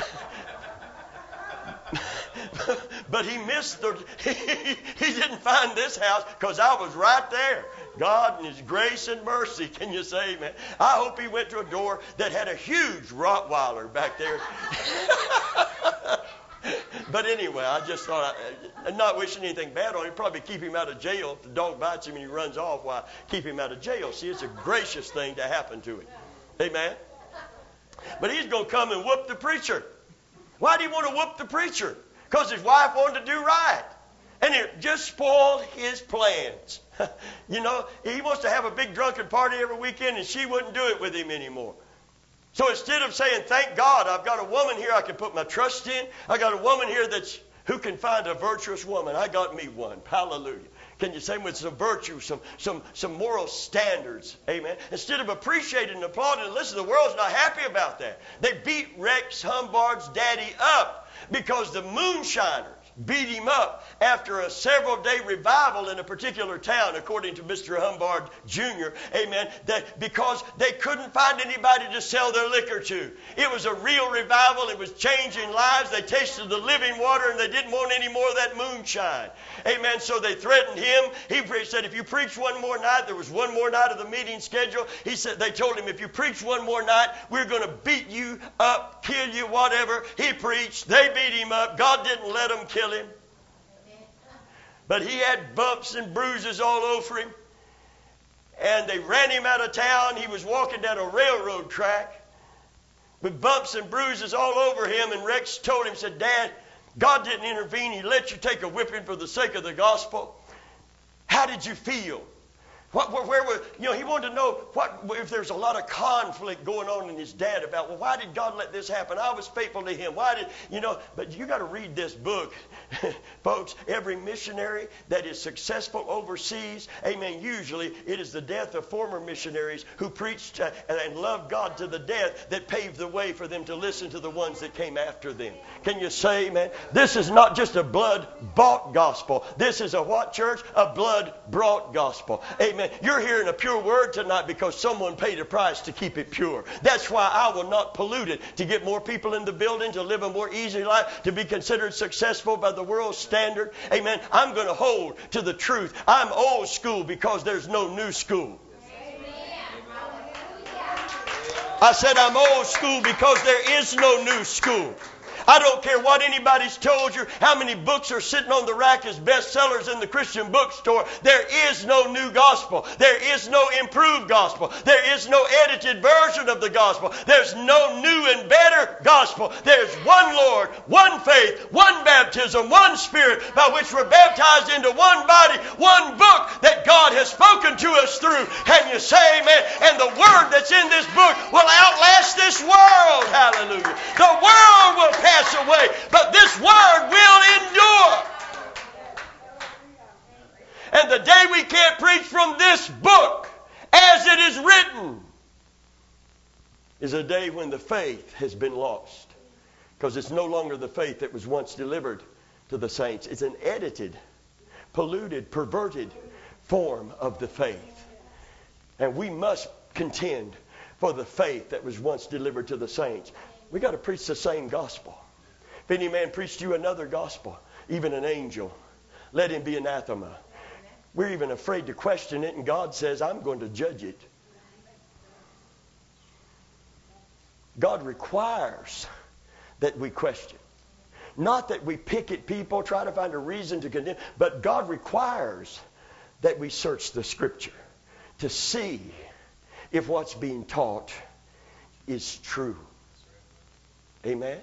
But he missed the, he, he didn't find this house because I was right there. God in his grace and mercy, can you say amen? I hope he went to a door that had a huge Rottweiler back there. But anyway, I just thought, I, I'm not wishing anything bad on him. Probably keep him out of jail. If the dog bites him and he runs off, why, keep him out of jail. See, it's a gracious thing to happen to him. Amen? But he's going to come and whoop the preacher. Why did he want to whoop the preacher? Because his wife wanted to do right. And it just spoiled his plans. You know, he wants to have a big drunken party every weekend, and she wouldn't do it with him anymore. So instead of saying, thank God, I've got a woman here I can put my trust in. I got a woman here that's who can find a virtuous woman. I got me one. Hallelujah. Can you say with some virtue, some some some moral standards? Amen. Instead of appreciating and applauding, and listen, the world's not happy about that. They beat Rex Humbard's daddy up because the moonshiners beat him up after a several-day revival in a particular town, according to Mister Humbard Junior Amen. That because they couldn't find anybody to sell their liquor to. It was a real revival. It was changing lives. They tasted the living water, and they didn't want any more of that moonshine. Amen. So they threatened him. He said, if you preach one more night, there was one more night of the meeting schedule. He said, they told him, if you preach one more night, we're going to beat you up, kill you, whatever. He preached. They beat him up. God didn't let them kill him. But he had bumps and bruises all over him. And they ran him out of town. He was walking down a railroad track with bumps and bruises all over him. And Rex told him, said, Dad, God didn't intervene. He let you take a whipping for the sake of the gospel. How did you feel? What, where, where were, you know, he wanted to know what if there's a lot of conflict going on in his dad about, well, why did God let this happen? I was faithful to him. Why did, you know, but you got to read this book, folks. Every missionary that is successful overseas, amen, usually it is the death of former missionaries who preached uh, and loved God to the death that paved the way for them to listen to the ones that came after them. Can you say, amen? This is not just a blood-bought gospel. This is a what, church? A blood-brought gospel. Amen. You're hearing a pure word tonight because someone paid a price to keep it pure. That's why I will not pollute it. To get more people in the building, to live a more easy life, to be considered successful by the world's standard. Amen. I'm going to hold to the truth. I'm old school because there's no new school. I said I'm old school because there is no new school. I don't care what anybody's told you, how many books are sitting on the rack as bestsellers in the Christian bookstore. There is no new gospel. There is no improved gospel. There is no edited version of the gospel. There's no new and better gospel. There's one Lord, one faith, one baptism, one Spirit by which we're baptized into one body, one book that God has spoken to us through. Can you say amen? And the word that's in this book will outlast this world. Hallelujah. The world will pass away, but this word will endure. And the day we can't preach from this book as it is written is a day when the faith has been lost, because it's no longer the faith that was once delivered to the saints. It's an edited, polluted, perverted form of the faith. And we must contend for the faith that was once delivered to the saints. We got to preach the same gospel. If any man preach to you another gospel, even an angel, let him be anathema. We're even afraid to question it, and God says, I'm going to judge it. God requires that we question. Not that we pick at people, try to find a reason to condemn, but God requires that we search the Scripture to see if what's being taught is true. Amen?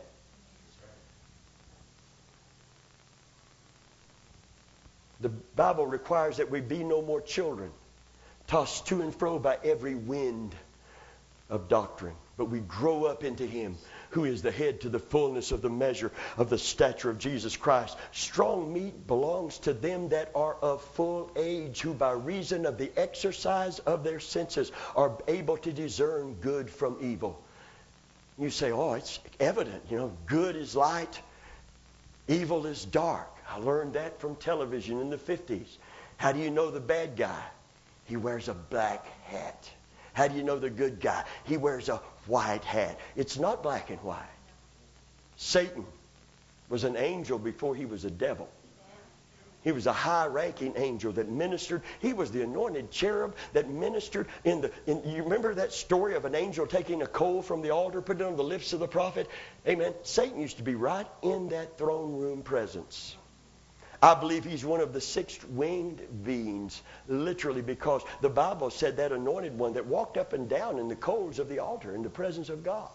The Bible requires that we be no more children, tossed to and fro by every wind of doctrine, but we grow up into Him who is the head to the fullness of the measure of the stature of Jesus Christ. Strong meat belongs to them that are of full age, who by reason of the exercise of their senses are able to discern good from evil. You say, oh, it's evident, you know, good is light, evil is dark. I learned that from television in the fifties. How do you know the bad guy? He wears a black hat. How do you know the good guy? He wears a white hat. It's not black and white. Satan was an angel before he was a devil. He was a high-ranking angel that ministered. He was the anointed cherub that ministered in the... In, you remember that story of an angel taking a coal from the altar, putting it on the lips of the prophet? Amen. Satan used to be right in that throne room presence. I believe he's one of the six-winged beings, literally, because the Bible said that anointed one that walked up and down in the coals of the altar in the presence of God.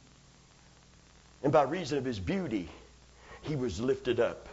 And by reason of his beauty, he was lifted up.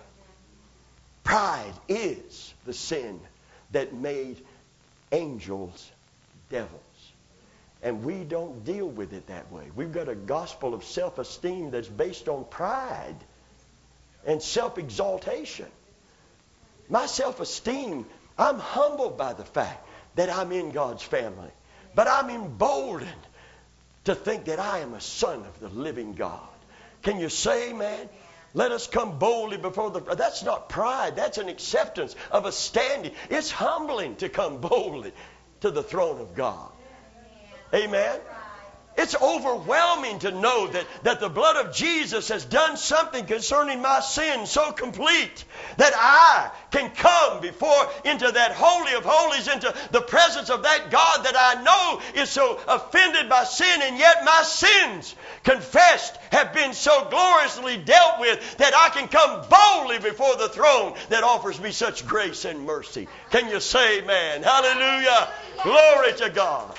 Pride is the sin that made angels devils. And we don't deal with it that way. We've got a gospel of self-esteem that's based on pride and self-exaltation. My self-esteem, I'm humbled by the fact that I'm in God's family. But I'm emboldened to think that I am a son of the living God. Can you say, man? Let us come boldly before the... That's not pride. That's an acceptance of a standing. It's humbling to come boldly to the throne of God. Amen? It's overwhelming to know that, that the blood of Jesus has done something concerning my sin so complete that I can come before into that holy of holies, into the presence of that God that I know is so offended by sin, and yet my sins confessed have been so gloriously dealt with that I can come boldly before the throne that offers me such grace and mercy. Can you say amen? Hallelujah. Glory to God.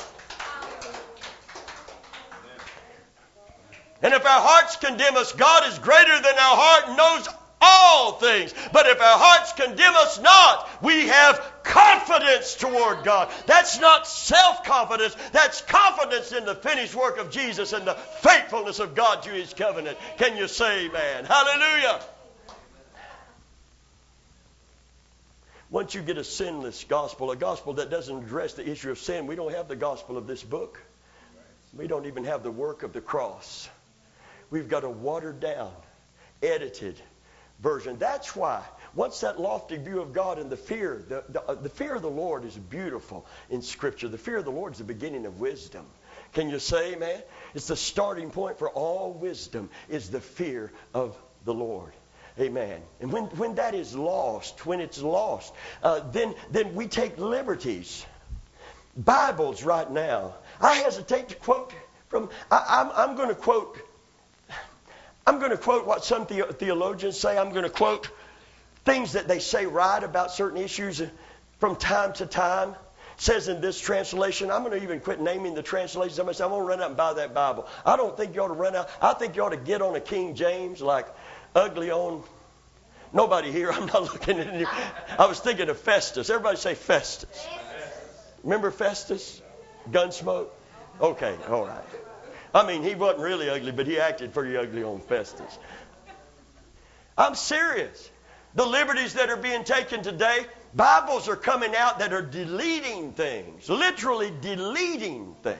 And if our hearts condemn us, God is greater than our heart and knows all things. But if our hearts condemn us not, we have confidence toward God. That's not self-confidence. That's confidence in the finished work of Jesus and the faithfulness of God to His covenant. Can you say amen? Hallelujah. Once you get a sinless gospel, a gospel that doesn't address the issue of sin, we don't have the gospel of this book. We don't even have the work of the cross. We've got a watered down, edited version. That's why, once that lofty view of God and the fear, the, the, the fear of the Lord is beautiful in Scripture. The fear of the Lord is the beginning of wisdom. Can you say, man? It's the starting point for all wisdom is the fear of the Lord. Amen. And when, when that is lost, when it's lost, uh, then, then we take liberties. Bibles right now. I hesitate to quote from, I, I'm, I'm going to quote, I'm going to quote what some the, theologians say. I'm going to quote things that they say right about certain issues from time to time. It says in this translation, I'm going to even quit naming the translations. Somebody say, I'm going to run out and buy that Bible. I don't think you ought to run out. I think you ought to get on a King James like ugly on. Nobody here, I'm not looking at you. I was thinking of Festus. Everybody say Festus. Remember Festus? Gunsmoke? Okay, all right. I mean, he wasn't really ugly, but he acted pretty ugly on Festus. I'm serious. The liberties that are being taken today, Bibles are coming out that are deleting things, literally deleting things.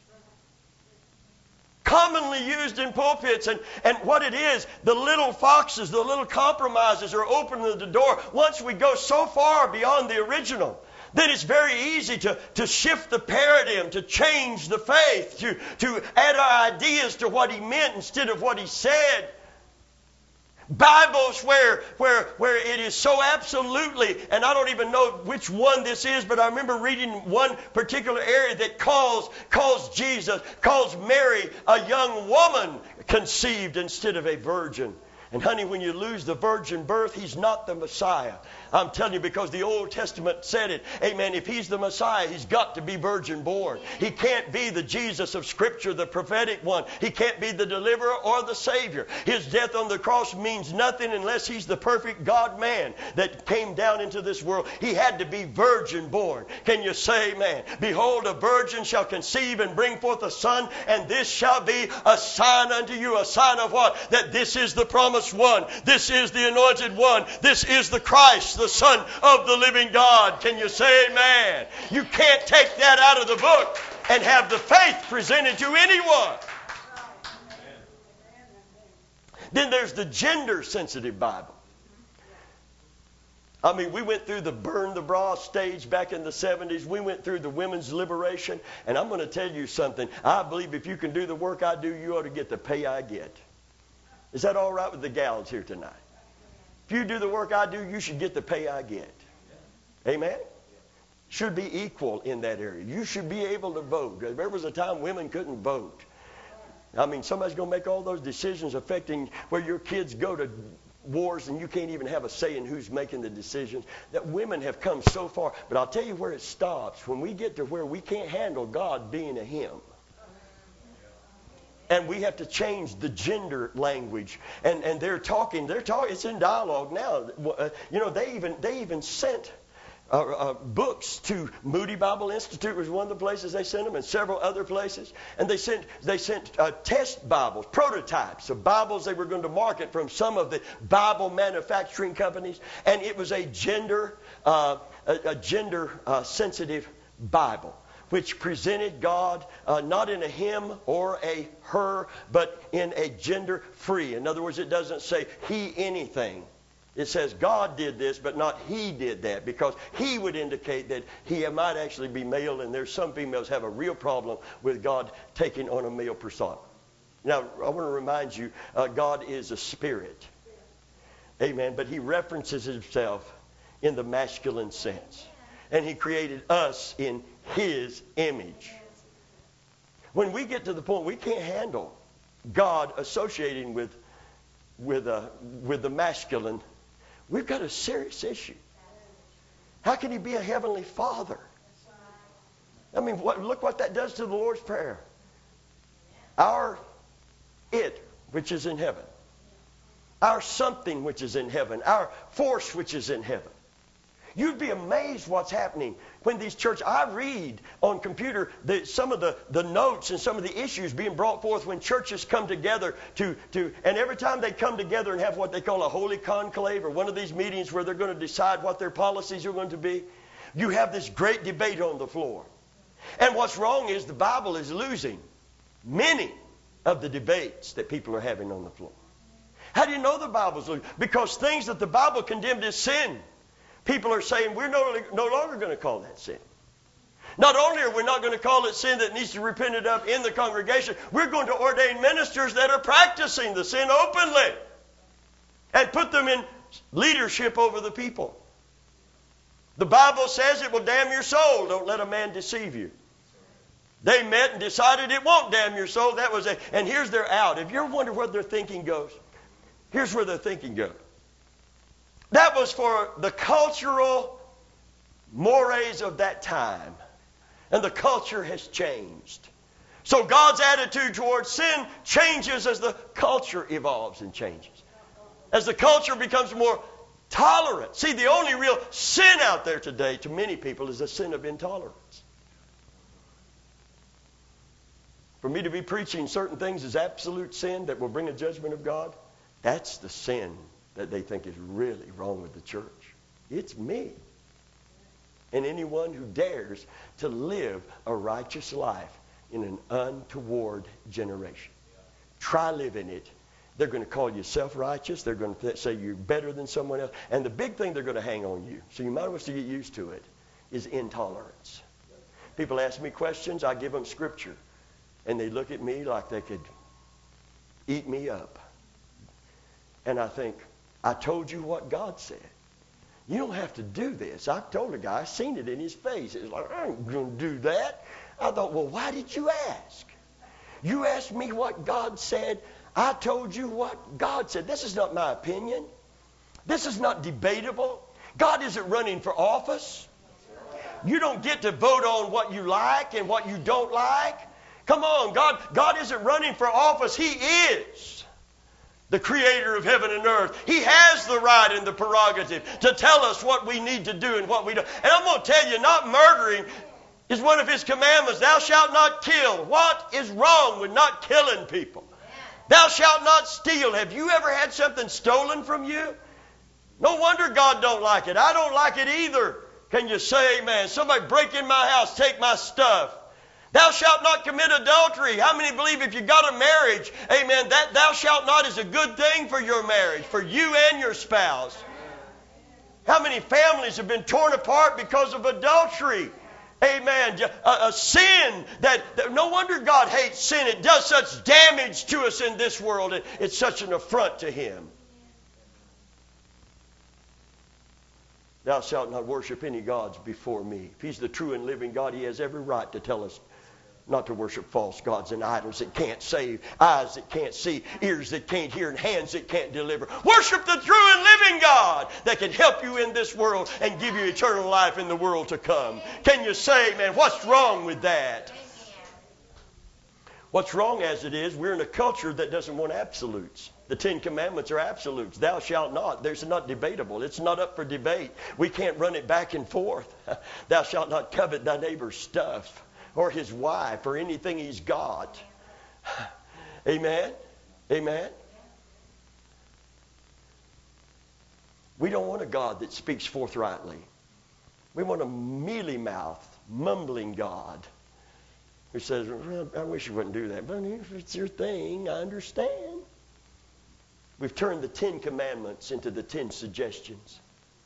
Commonly used in pulpits, and, and what it is, the little foxes, the little compromises are opening the door. Once we go so far beyond the original, then it's very easy to, to shift the paradigm, to change the faith, to, to add our ideas to what he meant instead of what he said. Bibles where, where, where it is so absolutely, and I don't even know which one this is, but I remember reading one particular area that calls, calls Jesus, calls Mary a young woman conceived instead of a virgin. And honey, when you lose the virgin birth, he's not the Messiah. I'm telling you, because the Old Testament said it. Amen. If he's the Messiah, he's got to be virgin born. He can't be the Jesus of Scripture, the prophetic one. He can't be the deliverer or the Savior. His death on the cross means nothing unless he's the perfect God-man that came down into this world. He had to be virgin born. Can you say amen? Behold, a virgin shall conceive and bring forth a son, and this shall be a sign unto you. A sign of what? That this is the promised one. This is the anointed one. This is the Christ, the Son of the living God. Can you say amen? You can't take that out of the book and have the faith presented to anyone. Then there's the gender-sensitive Bible. I mean, we went through the burn the bra stage back in the seventies. We went through the women's liberation. And I'm going to tell you something. I believe if you can do the work I do, you ought to get the pay I get. Is that all right with the gals here tonight? If you do the work I do, you should get the pay I get. Amen? Should be equal in that area. You should be able to vote. There was a time women couldn't vote. I mean, somebody's going to make all those decisions affecting where your kids go to wars and you can't even have a say in who's making the decisions. That women have come so far. But I'll tell you where it stops. When we get to where we can't handle God being a him. And we have to change the gender language. And and they're talking, they're talking, it's in dialogue now. Uh, you know, they even they even sent uh, uh, books to Moody Bible Institute was one of the places they sent them, and several other places. And they sent they sent uh, test Bibles, prototypes of Bibles they were going to market from some of the Bible manufacturing companies. And it was a gender uh, a, a gender uh, sensitive Bible, which presented God uh, not in a him or a her, but in a gender free. In other words, it doesn't say he anything. It says God did this, but not he did that, because he would indicate that he might actually be male, and there's some females have a real problem with God taking on a male persona. Now, I want to remind you, uh, God is a spirit. Amen. But he references himself in the masculine sense. And he created us in his image. When we get to the point we can't handle God associating with with uh, with the masculine, we've got a serious issue. How can he be a heavenly father? I mean, what, look what that does to the Lord's Prayer. Our it, which is in heaven. Our something, which is in heaven. Our force, which is in heaven. You'd be amazed what's happening when these churches, I read on computer the, some of the, the notes and some of the issues being brought forth when churches come together to, to, and every time they come together and have what they call a holy conclave, or one of these meetings where they're going to decide what their policies are going to be, you have this great debate on the floor. And what's wrong is the Bible is losing many of the debates that people are having on the floor. How do you know the Bible's losing? Because things that the Bible condemned as sin, people are saying we're no, no longer going to call that sin. Not only are we not going to call it sin that needs to be repented of in the congregation, we're going to ordain ministers that are practicing the sin openly and put them in leadership over the people. The Bible says it will damn your soul. Don't let a man deceive you. They met and decided it won't damn your soul. That was it. And here's their out. If you ever wonder where their thinking goes, here's where their thinking goes. That was for the cultural mores of that time. And the culture has changed. So God's attitude towards sin changes as the culture evolves and changes. As the culture becomes more tolerant. See, the only real sin out there today to many people is the sin of intolerance. For me to be preaching certain things as absolute sin that will bring a judgment of God, that's the sin that they think is really wrong with the church. It's me. And anyone who dares to live a righteous life in an untoward generation. Try living it. They're going to call you self-righteous. They're going to th- say you're better than someone else. And the big thing they're going to hang on you, so you might as well get used to it, is intolerance. People ask me questions. I give them scripture. And they look at me like they could eat me up. And I think, I told you what God said. You don't have to do this. I told a guy, I seen it in his face. It was like, I ain't going to do that. I thought, well, why did you ask? You asked me what God said. I told you what God said. This is not my opinion. This is not debatable. God isn't running for office. You don't get to vote on what you like and what you don't like. Come on, God, God isn't running for office. He is the creator of heaven and earth. He has the right and the prerogative to tell us what we need to do and what we don't. And I'm going to tell you, not murdering is one of his commandments. Thou shalt not kill. What is wrong with not killing people? Thou shalt not steal. Have you ever had something stolen from you? No wonder God don't like it. I don't like it either. Can you say amen? Somebody break in my house, take my stuff. Thou shalt not commit adultery. How many believe if you got a marriage, amen, that thou shalt not is a good thing for your marriage, for you and your spouse? How many families have been torn apart because of adultery? Amen. A, a sin that, that no wonder God hates sin. It does such damage to us in this world. It, it's such an affront to Him. Thou shalt not worship any gods before me. If He's the true and living God, He has every right to tell us not to worship false gods and idols that can't save, eyes that can't see, ears that can't hear, and hands that can't deliver. Worship the true and living God that can help you in this world and give you eternal life in the world to come. Can you say, man, what's wrong with that? What's wrong as it is, we're in a culture that doesn't want absolutes. The Ten Commandments are absolutes. Thou shalt not. There's not debatable. It's not up for debate. We can't run it back and forth. Thou shalt not covet thy neighbor's stuff or his wife or anything he's got. Amen? Amen? We don't want a God that speaks forthrightly. We want a mealy-mouthed, mumbling God who says, well, I wish you wouldn't do that. But if it's your thing, I understand. We've turned the Ten Commandments into the Ten Suggestions.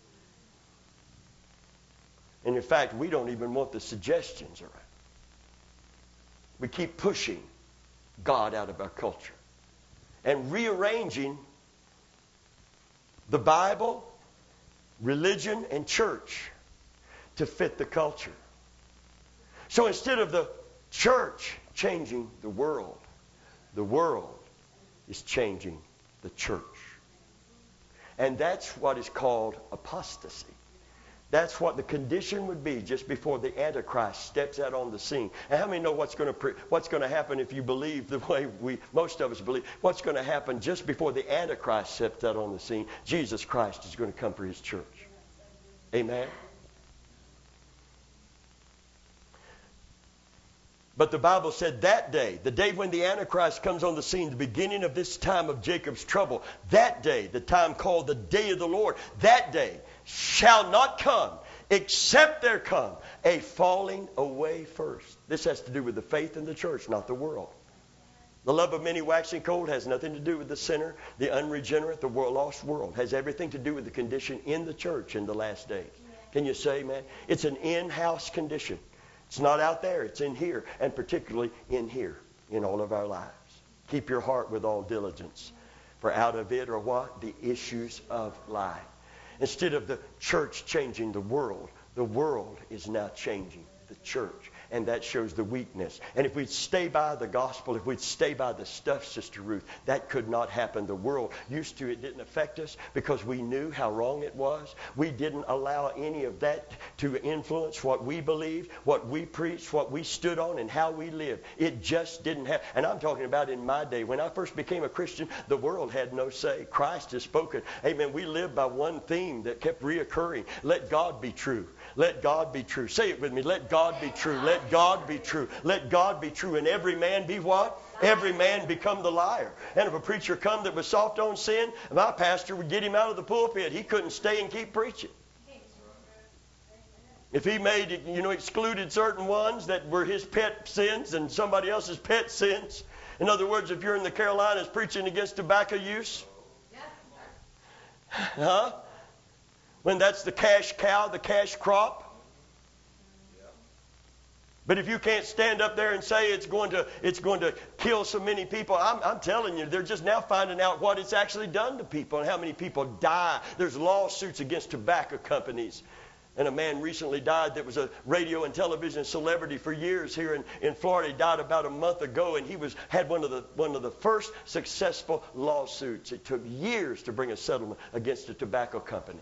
And in fact, we don't even want the suggestions around. We keep pushing God out of our culture and rearranging the Bible, religion, and church to fit the culture. So instead of the church changing the world, the world is changing the church. And that's what is called apostasy. That's what the condition would be just before the Antichrist steps out on the scene. And how many know what's going to pre- what's going to happen if you believe the way we most of us believe? What's going to happen just before the Antichrist steps out on the scene? Jesus Christ is going to come for His church. Amen. But the Bible said that day, the day when the Antichrist comes on the scene, the beginning of this time of Jacob's trouble, that day, the time called the day of the Lord, that day shall not come except there come a falling away first. This has to do with the faith in the church, not the world. The love of many waxing cold has nothing to do with the sinner, the unregenerate, the world, lost world. It has everything to do with the condition in the church in the last days. Can you say, man? It's an in-house condition. It's not out there, it's in here, and particularly in here, in all of our lives. Keep your heart with all diligence, for out of it are what? The issues of life. Instead of the church changing the world, the world is now changing the church. And that shows the weakness. And if we'd stay by the gospel, if we'd stay by the stuff, Sister Ruth, that could not happen. The world used to, it didn't affect us because we knew how wrong it was. We didn't allow any of that to influence what we believed, what we preached, what we stood on, and how we lived. It just didn't have. And I'm talking about in my day. When I first became a Christian, the world had no say. Christ has spoken. Amen. We lived by one theme that kept reoccurring. Let God be true. Let God be true. Say it with me. Let God be true. Let God be true. Let God be true. And every man be what? Every man become the liar. And if a preacher come that was soft on sin, my pastor would get him out of the pulpit. He couldn't stay and keep preaching. If he made, you know, excluded certain ones that were his pet sins and somebody else's pet sins. In other words, if you're in the Carolinas preaching against tobacco use, huh? When that's the cash cow, the cash crop. But if you can't stand up there and say it's going to it's going to kill so many people, I'm, I'm telling you, they're just now finding out what it's actually done to people and how many people die. There's lawsuits against tobacco companies. And a man recently died that was a radio and television celebrity for years here in, in Florida. He died about a month ago, and he was had one of the one of the first successful lawsuits. It took years to bring a settlement against a tobacco company.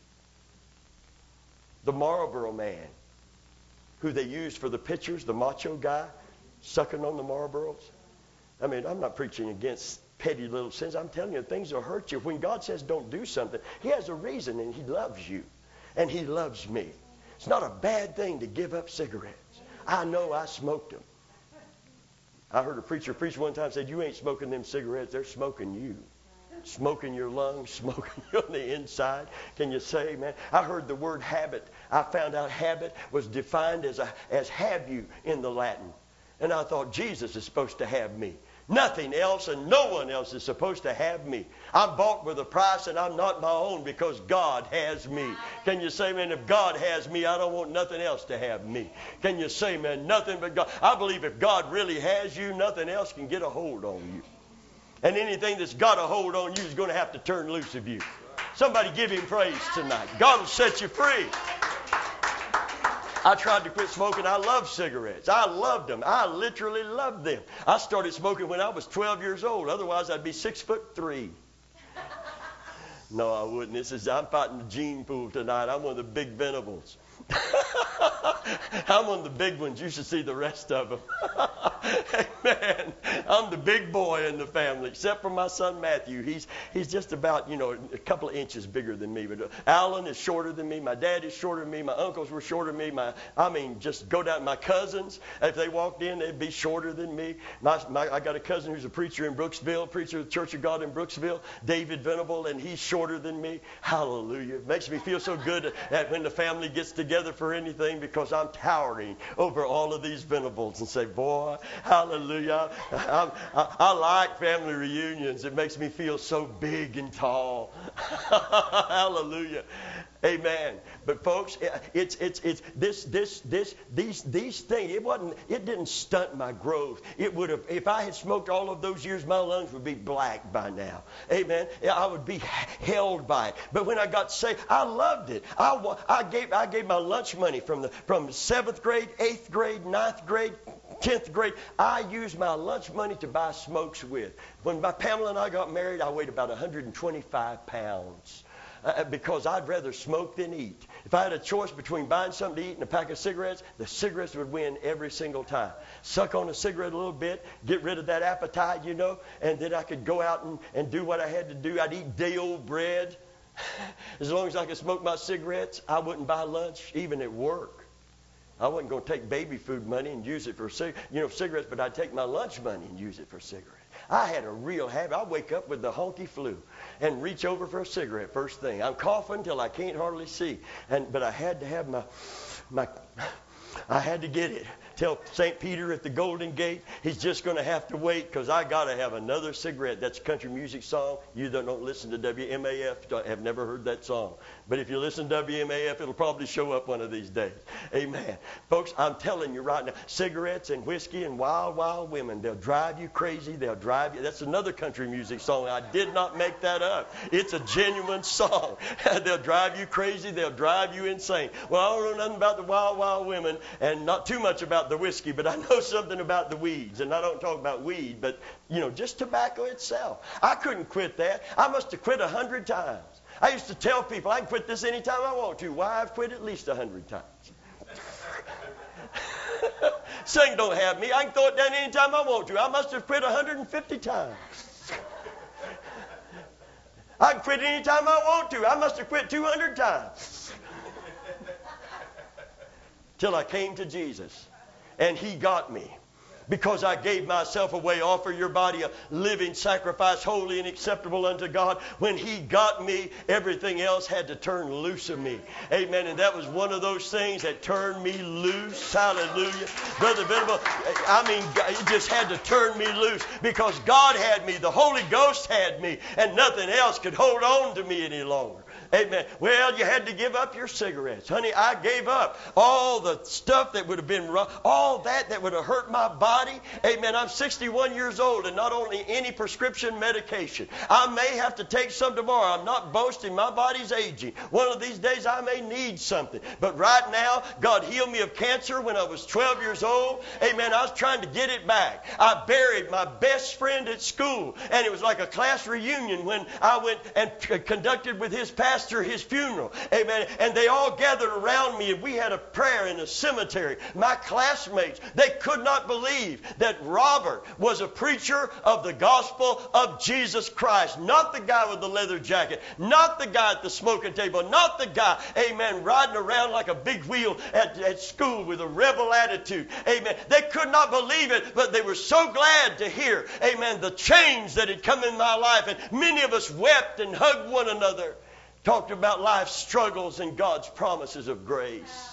The Marlboro man, who they used for the pictures, the macho guy, sucking on the Marlboros. I mean, I'm not preaching against petty little sins. I'm telling you, things will hurt you. When God says don't do something, he has a reason, and he loves you. And he loves me. It's not a bad thing to give up cigarettes. I know I smoked them. I heard a preacher preach one time, said, you ain't smoking them cigarettes, they're smoking you. Smoking your lungs, smoking you on the inside. Can you say, man? I heard the word habit. I found out habit was defined as a as have you in the Latin. And I thought, Jesus is supposed to have me. Nothing else and no one else is supposed to have me. I'm bought with a price and I'm not my own because God has me. Can you say, man, if God has me, I don't want nothing else to have me. Can you say, man, nothing but God. I believe if God really has you, nothing else can get a hold on you. And anything that's got a hold on you is going to have to turn loose of you. Somebody give him praise tonight. God will set you free. I tried to quit smoking. I love cigarettes. I loved them. I literally loved them. I started smoking when I was twelve years old. Otherwise, I'd be six foot three. No, I wouldn't. This is I'm fighting the gene pool tonight. I'm one of the big Venables. I'm one of the big ones. You should see the rest of them. Amen. I'm the big boy in the family, except for my son Matthew. He's he's just about, you know, a couple of inches bigger than me. But Alan is shorter than me. My dad is shorter than me. My uncles were shorter than me. My I mean, just go down. My cousins, if they walked in, they'd be shorter than me. My, my I got a cousin who's a preacher in Brooksville, preacher of the Church of God in Brooksville, David Venable, and he's shorter than me. Hallelujah. It makes me feel so good that when the family gets together for anything, because I'm towering over all of these Venables and say, boy, hallelujah. I, I, I like family reunions. It makes me feel so big and tall. Hallelujah. Amen. But folks, it's it's it's this this this these these things. It wasn't. It didn't stunt my growth. It would have. If I had smoked all of those years, my lungs would be black by now. Amen. I would be held by it. But when I got saved, I loved it. I I gave I gave my lunch money from the from seventh grade, eighth grade, ninth grade, tenth grade. I used my lunch money to buy smokes with. When my Pamela and I got married, I weighed about one hundred twenty-five pounds. Uh, because I'd rather smoke than eat. If I had a choice between buying something to eat and a pack of cigarettes, the cigarettes would win every single time. Suck on a cigarette a little bit, get rid of that appetite, you know, and then I could go out and, and do what I had to do. I'd eat day old bread. As long as I could smoke my cigarettes, I wouldn't buy lunch, even at work. I wasn't going to take baby food money and use it for cig- you know, cigarettes, but I'd take my lunch money and use it for cigarettes. I had a real habit. I wake up with the honky flu and reach over for a cigarette first thing. I'm coughing till I can't hardly see, and but I had to have my my. I had to get it. Tell Saint Peter at the Golden Gate he's just going to have to wait because I got to have another cigarette. That's a country music song. You that don't listen to W M A F have never heard that song. But if you listen to W M A F, it'll probably show up one of these days. Amen. Folks, I'm telling you right now, cigarettes and whiskey and wild, wild women, they'll drive you crazy. They'll drive you. That's another country music song. I did not make that up. It's a genuine song. They'll drive you crazy. They'll drive you insane. Well, I don't know nothing about the wild, wild women and not too much about the whiskey, but I know something about the weeds. And I don't talk about weed, but, you know, just tobacco itself. I couldn't quit that. I must have quit a hundred times. I used to tell people I can quit this anytime I want to. Why? I've quit at least a hundred times. Sing don't have me. I can throw it down anytime I want to. I must have quit one hundred fifty times. I can quit anytime I want to. I must have quit two hundred times. Till I came to Jesus. And he got me. Because I gave myself away. Offer your body a living sacrifice, holy and acceptable unto God. When he got me, everything else had to turn loose of me. Amen. And that was one of those things that turned me loose. Hallelujah. Brother Venable, I mean, it just had to turn me loose. Because God had me. The Holy Ghost had me. And nothing else could hold on to me any longer. Amen. Well, you had to give up your cigarettes. Honey, I gave up all the stuff that would have been wrong, all that that would have hurt my body. Amen. I'm sixty-one years old and not only any prescription medication. I may have to take some tomorrow. I'm not boasting. My body's aging. One of these days I may need something. But right now, God healed me of cancer when I was twelve years old. Amen. I was trying to get it back. I buried my best friend at school, and it was like a class reunion when I went and c- conducted with his pastor his funeral. Amen. And they all gathered around me, and we had a prayer in a cemetery. My classmates, they could not believe that Robert was a preacher of the gospel of Jesus Christ. Not the guy with the leather jacket, not the guy at the smoking table, not the guy, amen, riding around like a big wheel at, at school with a rebel attitude. Amen. They could not believe it, but they were so glad to hear, amen, the change that had come in my life. And many of us wept and hugged one another, talked about life's struggles and God's promises of grace.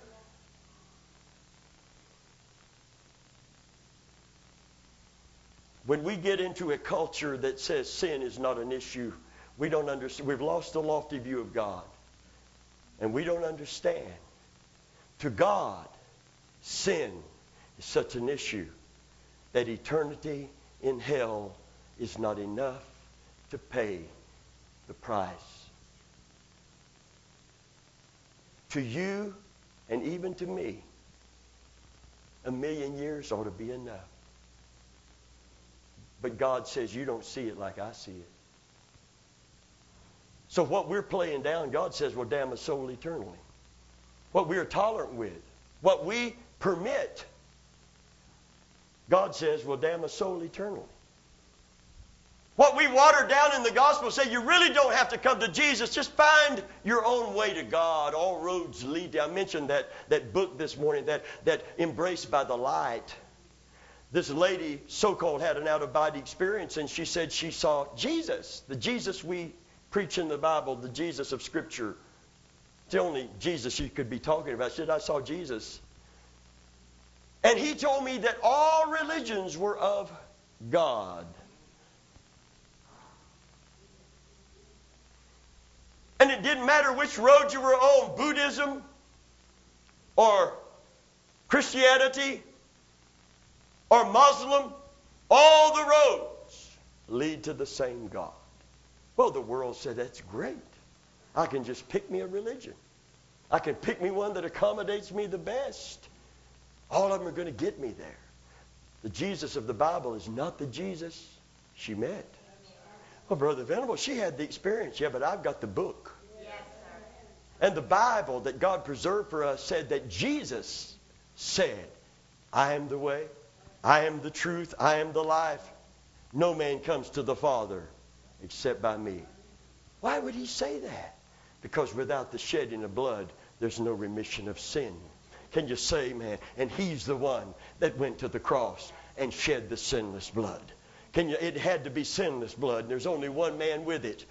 When we get into a culture that says sin is not an issue, we don't understand. We've lost the lofty view of God. And we don't understand. To God, sin is such an issue that eternity in hell is not enough to pay the price. To you and even to me, a million years ought to be enough. But God says you don't see it like I see it. So what we're playing down, God says will damn a soul eternally. What we are tolerant with, what we permit, God says will damn a soul eternally. What we water down in the gospel, say you really don't have to come to Jesus. Just find your own way to God. All roads lead to. I mentioned that, that book this morning, that, that Embraced by the Light. This lady, so-called, had an out-of-body experience, and she said she saw Jesus, the Jesus we preach in the Bible, the Jesus of Scripture. It's the only Jesus she could be talking about. She said, I saw Jesus. And he told me that all religions were of God. And it didn't matter which road you were on, Buddhism or Christianity or Muslim, all the roads lead to the same God. Well, the world said, that's great. I can just pick me a religion. I can pick me one that accommodates me the best. All of them are going to get me there. The Jesus of the Bible is not the Jesus she met. Well, Brother Venable, she had the experience. Yeah, but I've got the book. Yes, sir. And the Bible that God preserved for us said that Jesus said, I am the way, I am the truth, I am the life. No man comes to the Father except by me. Why would he say that? Because without the shedding of blood, there's no remission of sin. Can you say, man? And he's the one that went to the cross and shed the sinless blood. Can you? It had to be sinless blood. And there's only one man with it.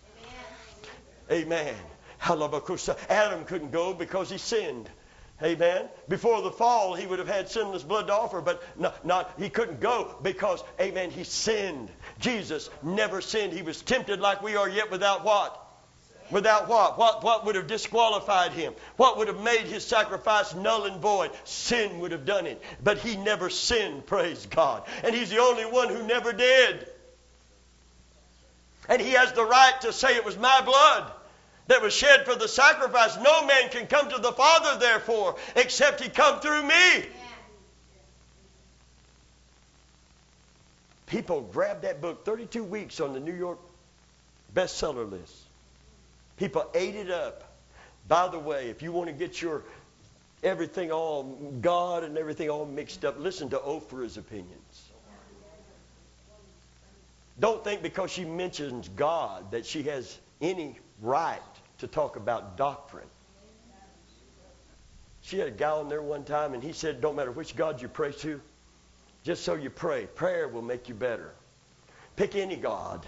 Amen. Amen. Adam couldn't go because he sinned. Amen. Before the fall, he would have had sinless blood to offer, but not, not he couldn't go because, amen, he sinned. Jesus never sinned. He was tempted like we are, yet without what? Without what? What, what would have disqualified him? What would have made his sacrifice null and void? Sin would have done it. But he never sinned, praise God. And he's the only one who never did. And he has the right to say it was my blood that was shed for the sacrifice. No man can come to the Father, therefore, except he come through me. Yeah. People grabbed that book, thirty-two weeks on the New York bestseller list. People ate it up. By the way, if you want to get your everything all God and everything all mixed up, listen to Oprah's opinions. Don't think because she mentions God that she has any right to talk about doctrine. She had a guy on there one time, and he said, don't matter which God you pray to, just so you pray. Prayer will make you better. Pick any God.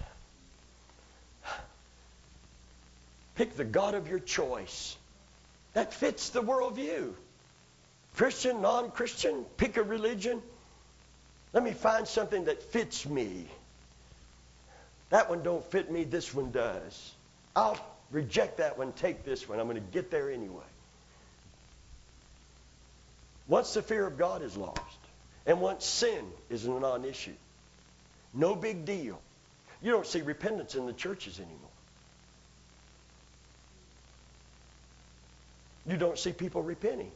Pick the God of your choice. That fits the worldview. Christian, non-Christian, pick a religion. Let me find something that fits me. That one don't fit me, this one does. I'll Reject that one. Take this one. I'm going to get there anyway. Once the fear of God is lost, and once sin is a non-issue, no big deal. You don't see repentance in the churches anymore. You don't see people repenting.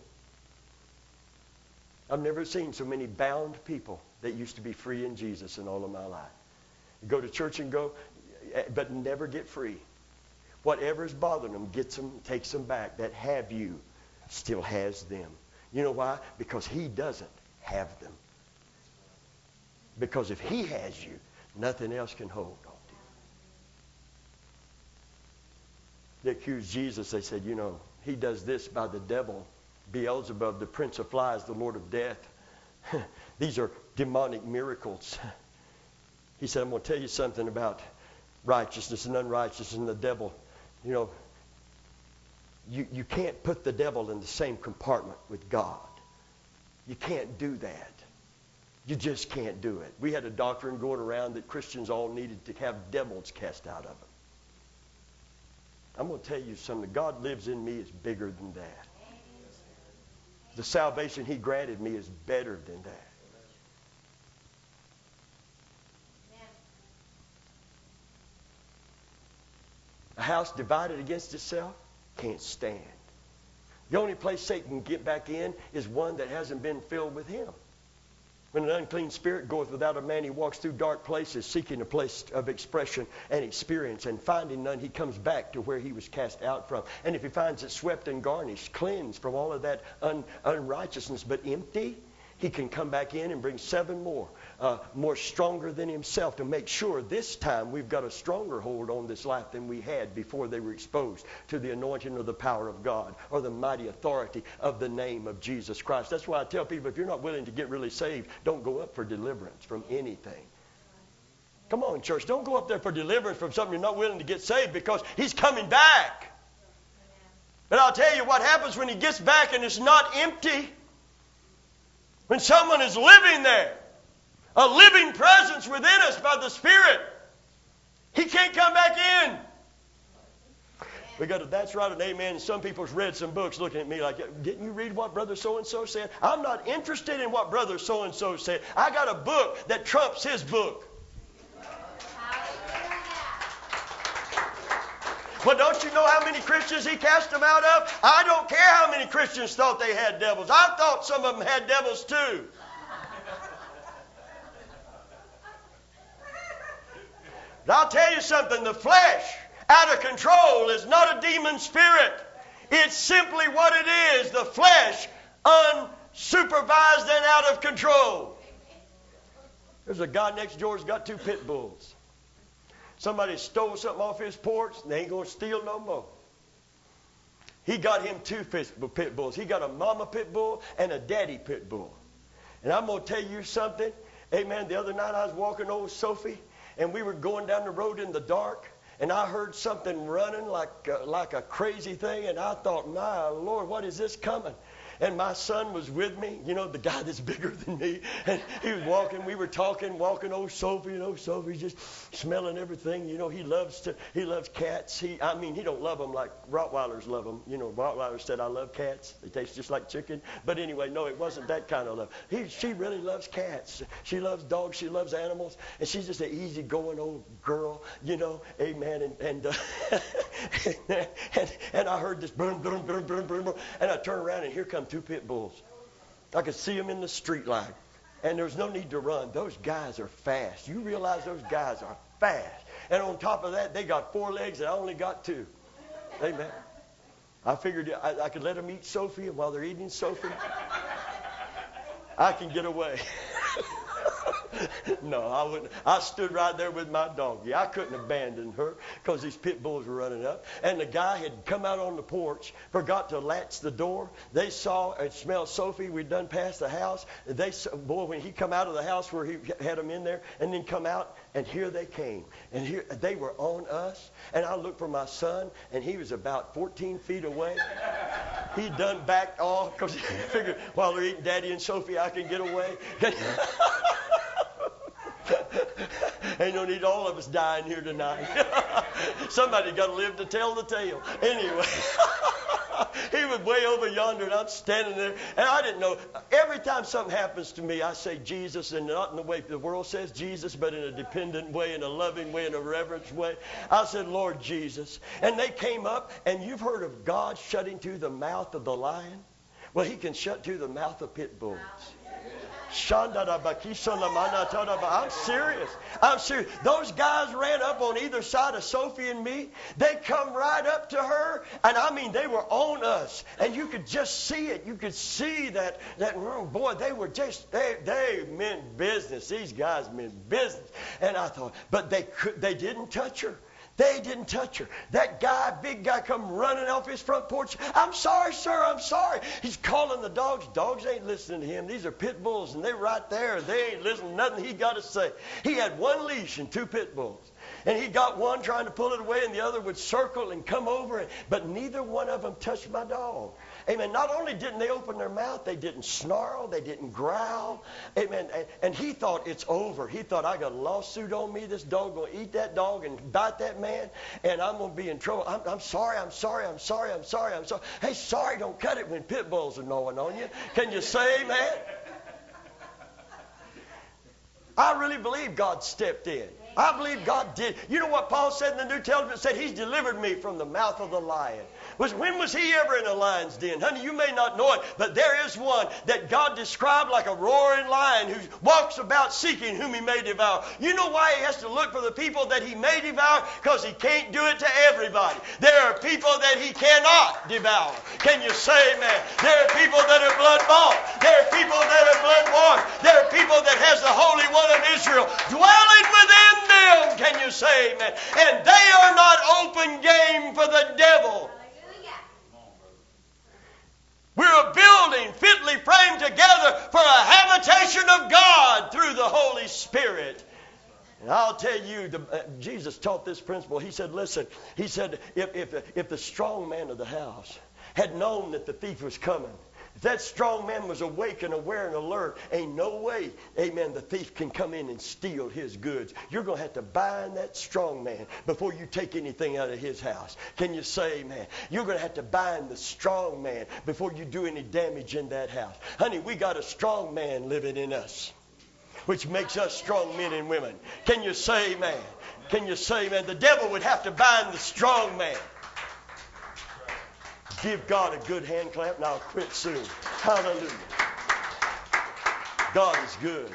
I've never seen so many bound people that used to be free in Jesus in all of my life. You go to church and go, but never get free. Whatever is bothering them gets them, takes them back. That have you still has them. You know why? Because he doesn't have them. Because if he has you, nothing else can hold on to you. They accused Jesus. They said, you know, he does this by the devil. Beelzebub, the prince of flies, the lord of death. These are demonic miracles. He said, I'm going to tell you something about righteousness and unrighteousness and the devil. You know, you, you can't put the devil in the same compartment with God. You can't do that. You just can't do it. We had a doctrine going around that Christians all needed to have devils cast out of them. I'm going to tell you something. God lives in me is bigger than that. The salvation he granted me is better than that. A house divided against itself can't stand. The only place Satan can get back in is one that hasn't been filled with him. When an unclean spirit goeth without a man, he walks through dark places, seeking a place of expression and experience, and finding none, he comes back to where he was cast out from. And if he finds it swept and garnished, cleansed from all of that un- unrighteousness, but empty, he can come back in and bring seven more, uh, more stronger than himself, to make sure this time we've got a stronger hold on this life than we had before they were exposed to the anointing or the power of God or the mighty authority of the name of Jesus Christ. That's why I tell people, if you're not willing to get really saved, don't go up for deliverance from anything. Come on, church, don't go up there for deliverance from something you're not willing to get saved, because he's coming back. But I'll tell you what happens when he gets back and it's not empty. When someone is living there, a living presence within us by the Spirit, he can't come back in. We got a that's right and amen. Some people's read some books looking at me like, didn't you read what Brother So-and-so said? I'm not interested in what Brother So-and-so said. I got a book that trumps his book. Well, don't you know how many Christians he cast them out of? I don't care how many Christians thought they had devils. I thought some of them had devils too. But I'll tell you something. The flesh, out of control, is not a demon spirit. It's simply what it is. The flesh, unsupervised and out of control. There's a guy next door who's got two pit bulls. Somebody stole something off his porch, and they ain't going to steal no more. He got him two pit bulls. He got a mama pit bull and a daddy pit bull. And I'm going to tell you something. Amen. The other night I was walking old Sophie, and we were going down the road in the dark, and I heard something running like, uh, like a crazy thing, and I thought, my Lord, what is this coming? And my son was with me, you know, the guy that's bigger than me. And he was walking, we were talking, walking old Sophie, and old Sophie's just smelling everything. You know, he loves to, he loves cats. He, I mean, he don't love them like Rottweilers love them. You know, Rottweilers said, I love cats. They taste just like chicken. But anyway, no, it wasn't that kind of love. He, she really loves cats. She loves dogs. She loves animals. And she's just an easy-going old girl, you know, amen. And and, uh, and, and I heard this boom, boom, boom, boom, boom, boom. And I turned around, and here come two pit bulls. I could see them in the street light. And there's no need to run. Those guys are fast. You realize those guys are fast. And on top of that, they got four legs and I only got two. Amen. I figured I, I could let them eat Sophie, and while they're eating Sophie, I can get away. No, I wouldn't. I stood right there with my doggy. I couldn't abandon her because these pit bulls were running up. And the guy had come out on the porch, forgot to latch the door. They saw and smelled Sophie. We'd done past the house. They saw, boy, when he come out of the house where he had them in there, and then come out, and here they came. And here they were on us. And I looked for my son, and he was about fourteen feet away. He done backed off because he figured while they're eating Daddy and Sophie, I can get away. Ain't no need all of us dying here tonight. Somebody got to live to tell the tale. Anyway. He was way over yonder, and I'm standing there, and I didn't know. Every time something happens to me, I say Jesus, and not in the way the world says Jesus, but in a dependent way, in a loving way, in a reverent way. I said, Lord Jesus. And they came up, and you've heard of God shutting to the mouth of the lion? Well, he can shut to the mouth of pit bulls. I'm serious. I'm serious. Those guys ran up on either side of Sophie and me. They come right up to her, and I mean, they were on us, and you could just see it. You could see that that boy. They were just they they meant business. These guys meant business, and I thought, but they could they didn't touch her. They didn't touch her. That guy, big guy, come running off his front porch. I'm sorry, sir. I'm sorry. He's calling the dogs. Dogs ain't listening to him. These are pit bulls, and they're right there. They ain't listening to nothing he got to say. He had one leash and two pit bulls. And he got one trying to pull it away, and the other would circle and come over. But neither one of them touched my dog. Amen. Not only didn't they open their mouth, they didn't snarl, they didn't growl. Amen. And, and he thought it's over. He thought, I got a lawsuit on me. This dog going to eat that dog and bite that man, and I'm going to be in trouble. I'm, I'm sorry, I'm sorry, I'm sorry, I'm sorry, I'm sorry. Hey, sorry don't cut it when pit bulls are gnawing on you. Can you say amen? I really believe God stepped in. I believe God did. You know what Paul said in the New Testament? Said he's delivered me from the mouth of the lion. Was when was he ever in a lion's den? Honey, you may not know it, but there is one that God described like a roaring lion who walks about seeking whom he may devour. You know why he has to look for the people that he may devour? Because he can't do it to everybody. There are people that he cannot devour. Can you say amen? There are people that are blood bought. There are people that are blood washed. There are people that has the Holy One of Israel dwelling within them. Can you say amen? And they are not open game for the devil. We're a building fitly framed together for a habitation of God through the Holy Spirit. And I'll tell you, the, uh, Jesus taught this principle. He said, listen, he said, if, if, if the strong man of the house had known that the thief was coming, if that strong man was awake and aware and alert, ain't no way, amen, the thief can come in and steal his goods. You're going to have to bind that strong man before you take anything out of his house. Can you say amen? You're going to have to bind the strong man before you do any damage in that house. Honey, we got a strong man living in us, which makes us strong men and women. Can you say amen? Can you say amen? The devil would have to bind the strong man. Give God a good hand clap, and I'll quit soon. Hallelujah. God is good.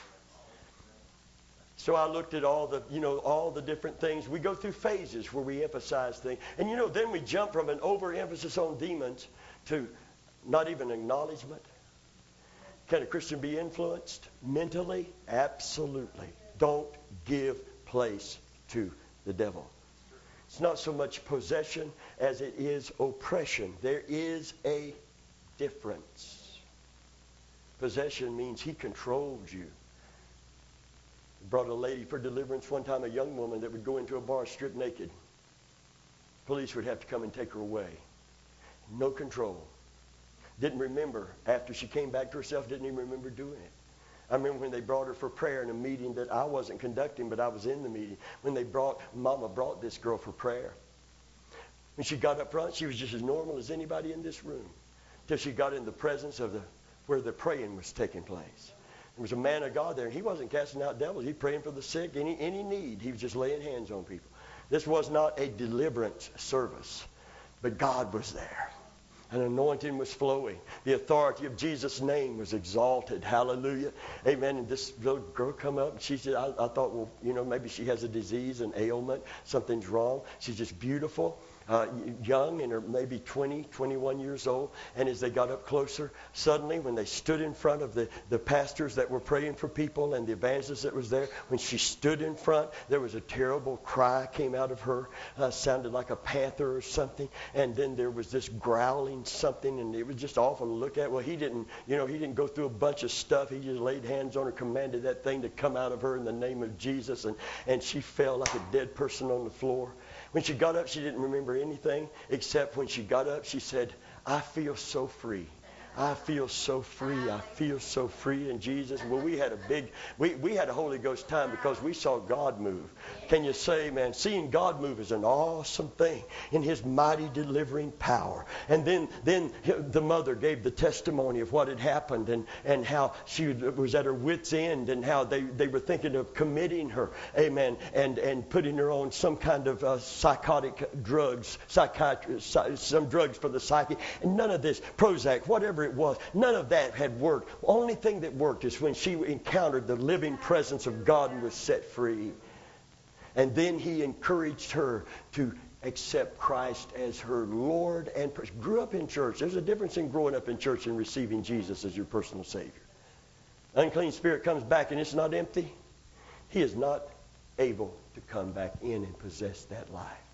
So I looked at all the, you know, all the different things. We go through phases where we emphasize things. And, you know, then we jump from an overemphasis on demons to not even acknowledgement. Can a Christian be influenced mentally? Absolutely. Don't give place to the devil. It's not so much possession as it is oppression. There is a difference. Possession means he controls you. I brought a lady for deliverance one time, a young woman that would go into a bar stripped naked. Police would have to come and take her away. No control. Didn't remember, after she came back to herself, didn't even remember doing it. I remember when they brought her for prayer in a meeting that I wasn't conducting, but I was in the meeting. When they brought, Mama brought this girl for prayer. When she got up front, she was just as normal as anybody in this room. Till she got in the presence of the, where the praying was taking place. There was a man of God there, and he wasn't casting out devils. He was praying for the sick, any, any need. He was just laying hands on people. This was not a deliverance service, but God was there. An anointing was flowing. The authority of Jesus' name was exalted. Hallelujah. Amen. And this little girl come up, and she said, I, I thought, well, you know, maybe she has a disease, an ailment. Something's wrong. She's just beautiful. Uh, young, and her maybe twenty, twenty-one years old. And as they got up closer, suddenly when they stood in front of the, the pastors that were praying for people and the evangelists that was there, when she stood in front, there was a terrible cry came out of her, uh, sounded like a panther or something. And then there was this growling something, and it was just awful to look at. Well, he didn't, you know, he didn't go through a bunch of stuff. He just laid hands on her, commanded that thing to come out of her in the name of Jesus, and, and she fell like a dead person on the floor. When she got up, she didn't remember anything, except when she got up, she said, I feel so free. I feel so free. I feel so free in Jesus. Well, we had a big, we, we had a Holy Ghost time because we saw God move. Can you say, man, seeing God move is an awesome thing in His mighty delivering power. And then, then the mother gave the testimony of what had happened and, and how she was at her wit's end and how they, they were thinking of committing her, amen, and, and putting her on some kind of uh, psychotic drugs, psychiatry, some drugs for the psyche. And none of this, Prozac, whatever it was, none of that had worked. The only thing that worked is when she encountered the living presence of God and was set free. And then He encouraged her to accept Christ as her Lord and grew up in church. There's a difference in growing up in church and receiving Jesus as your personal Savior. Unclean spirit comes back and it's not empty. He is not able to come back in and possess that life.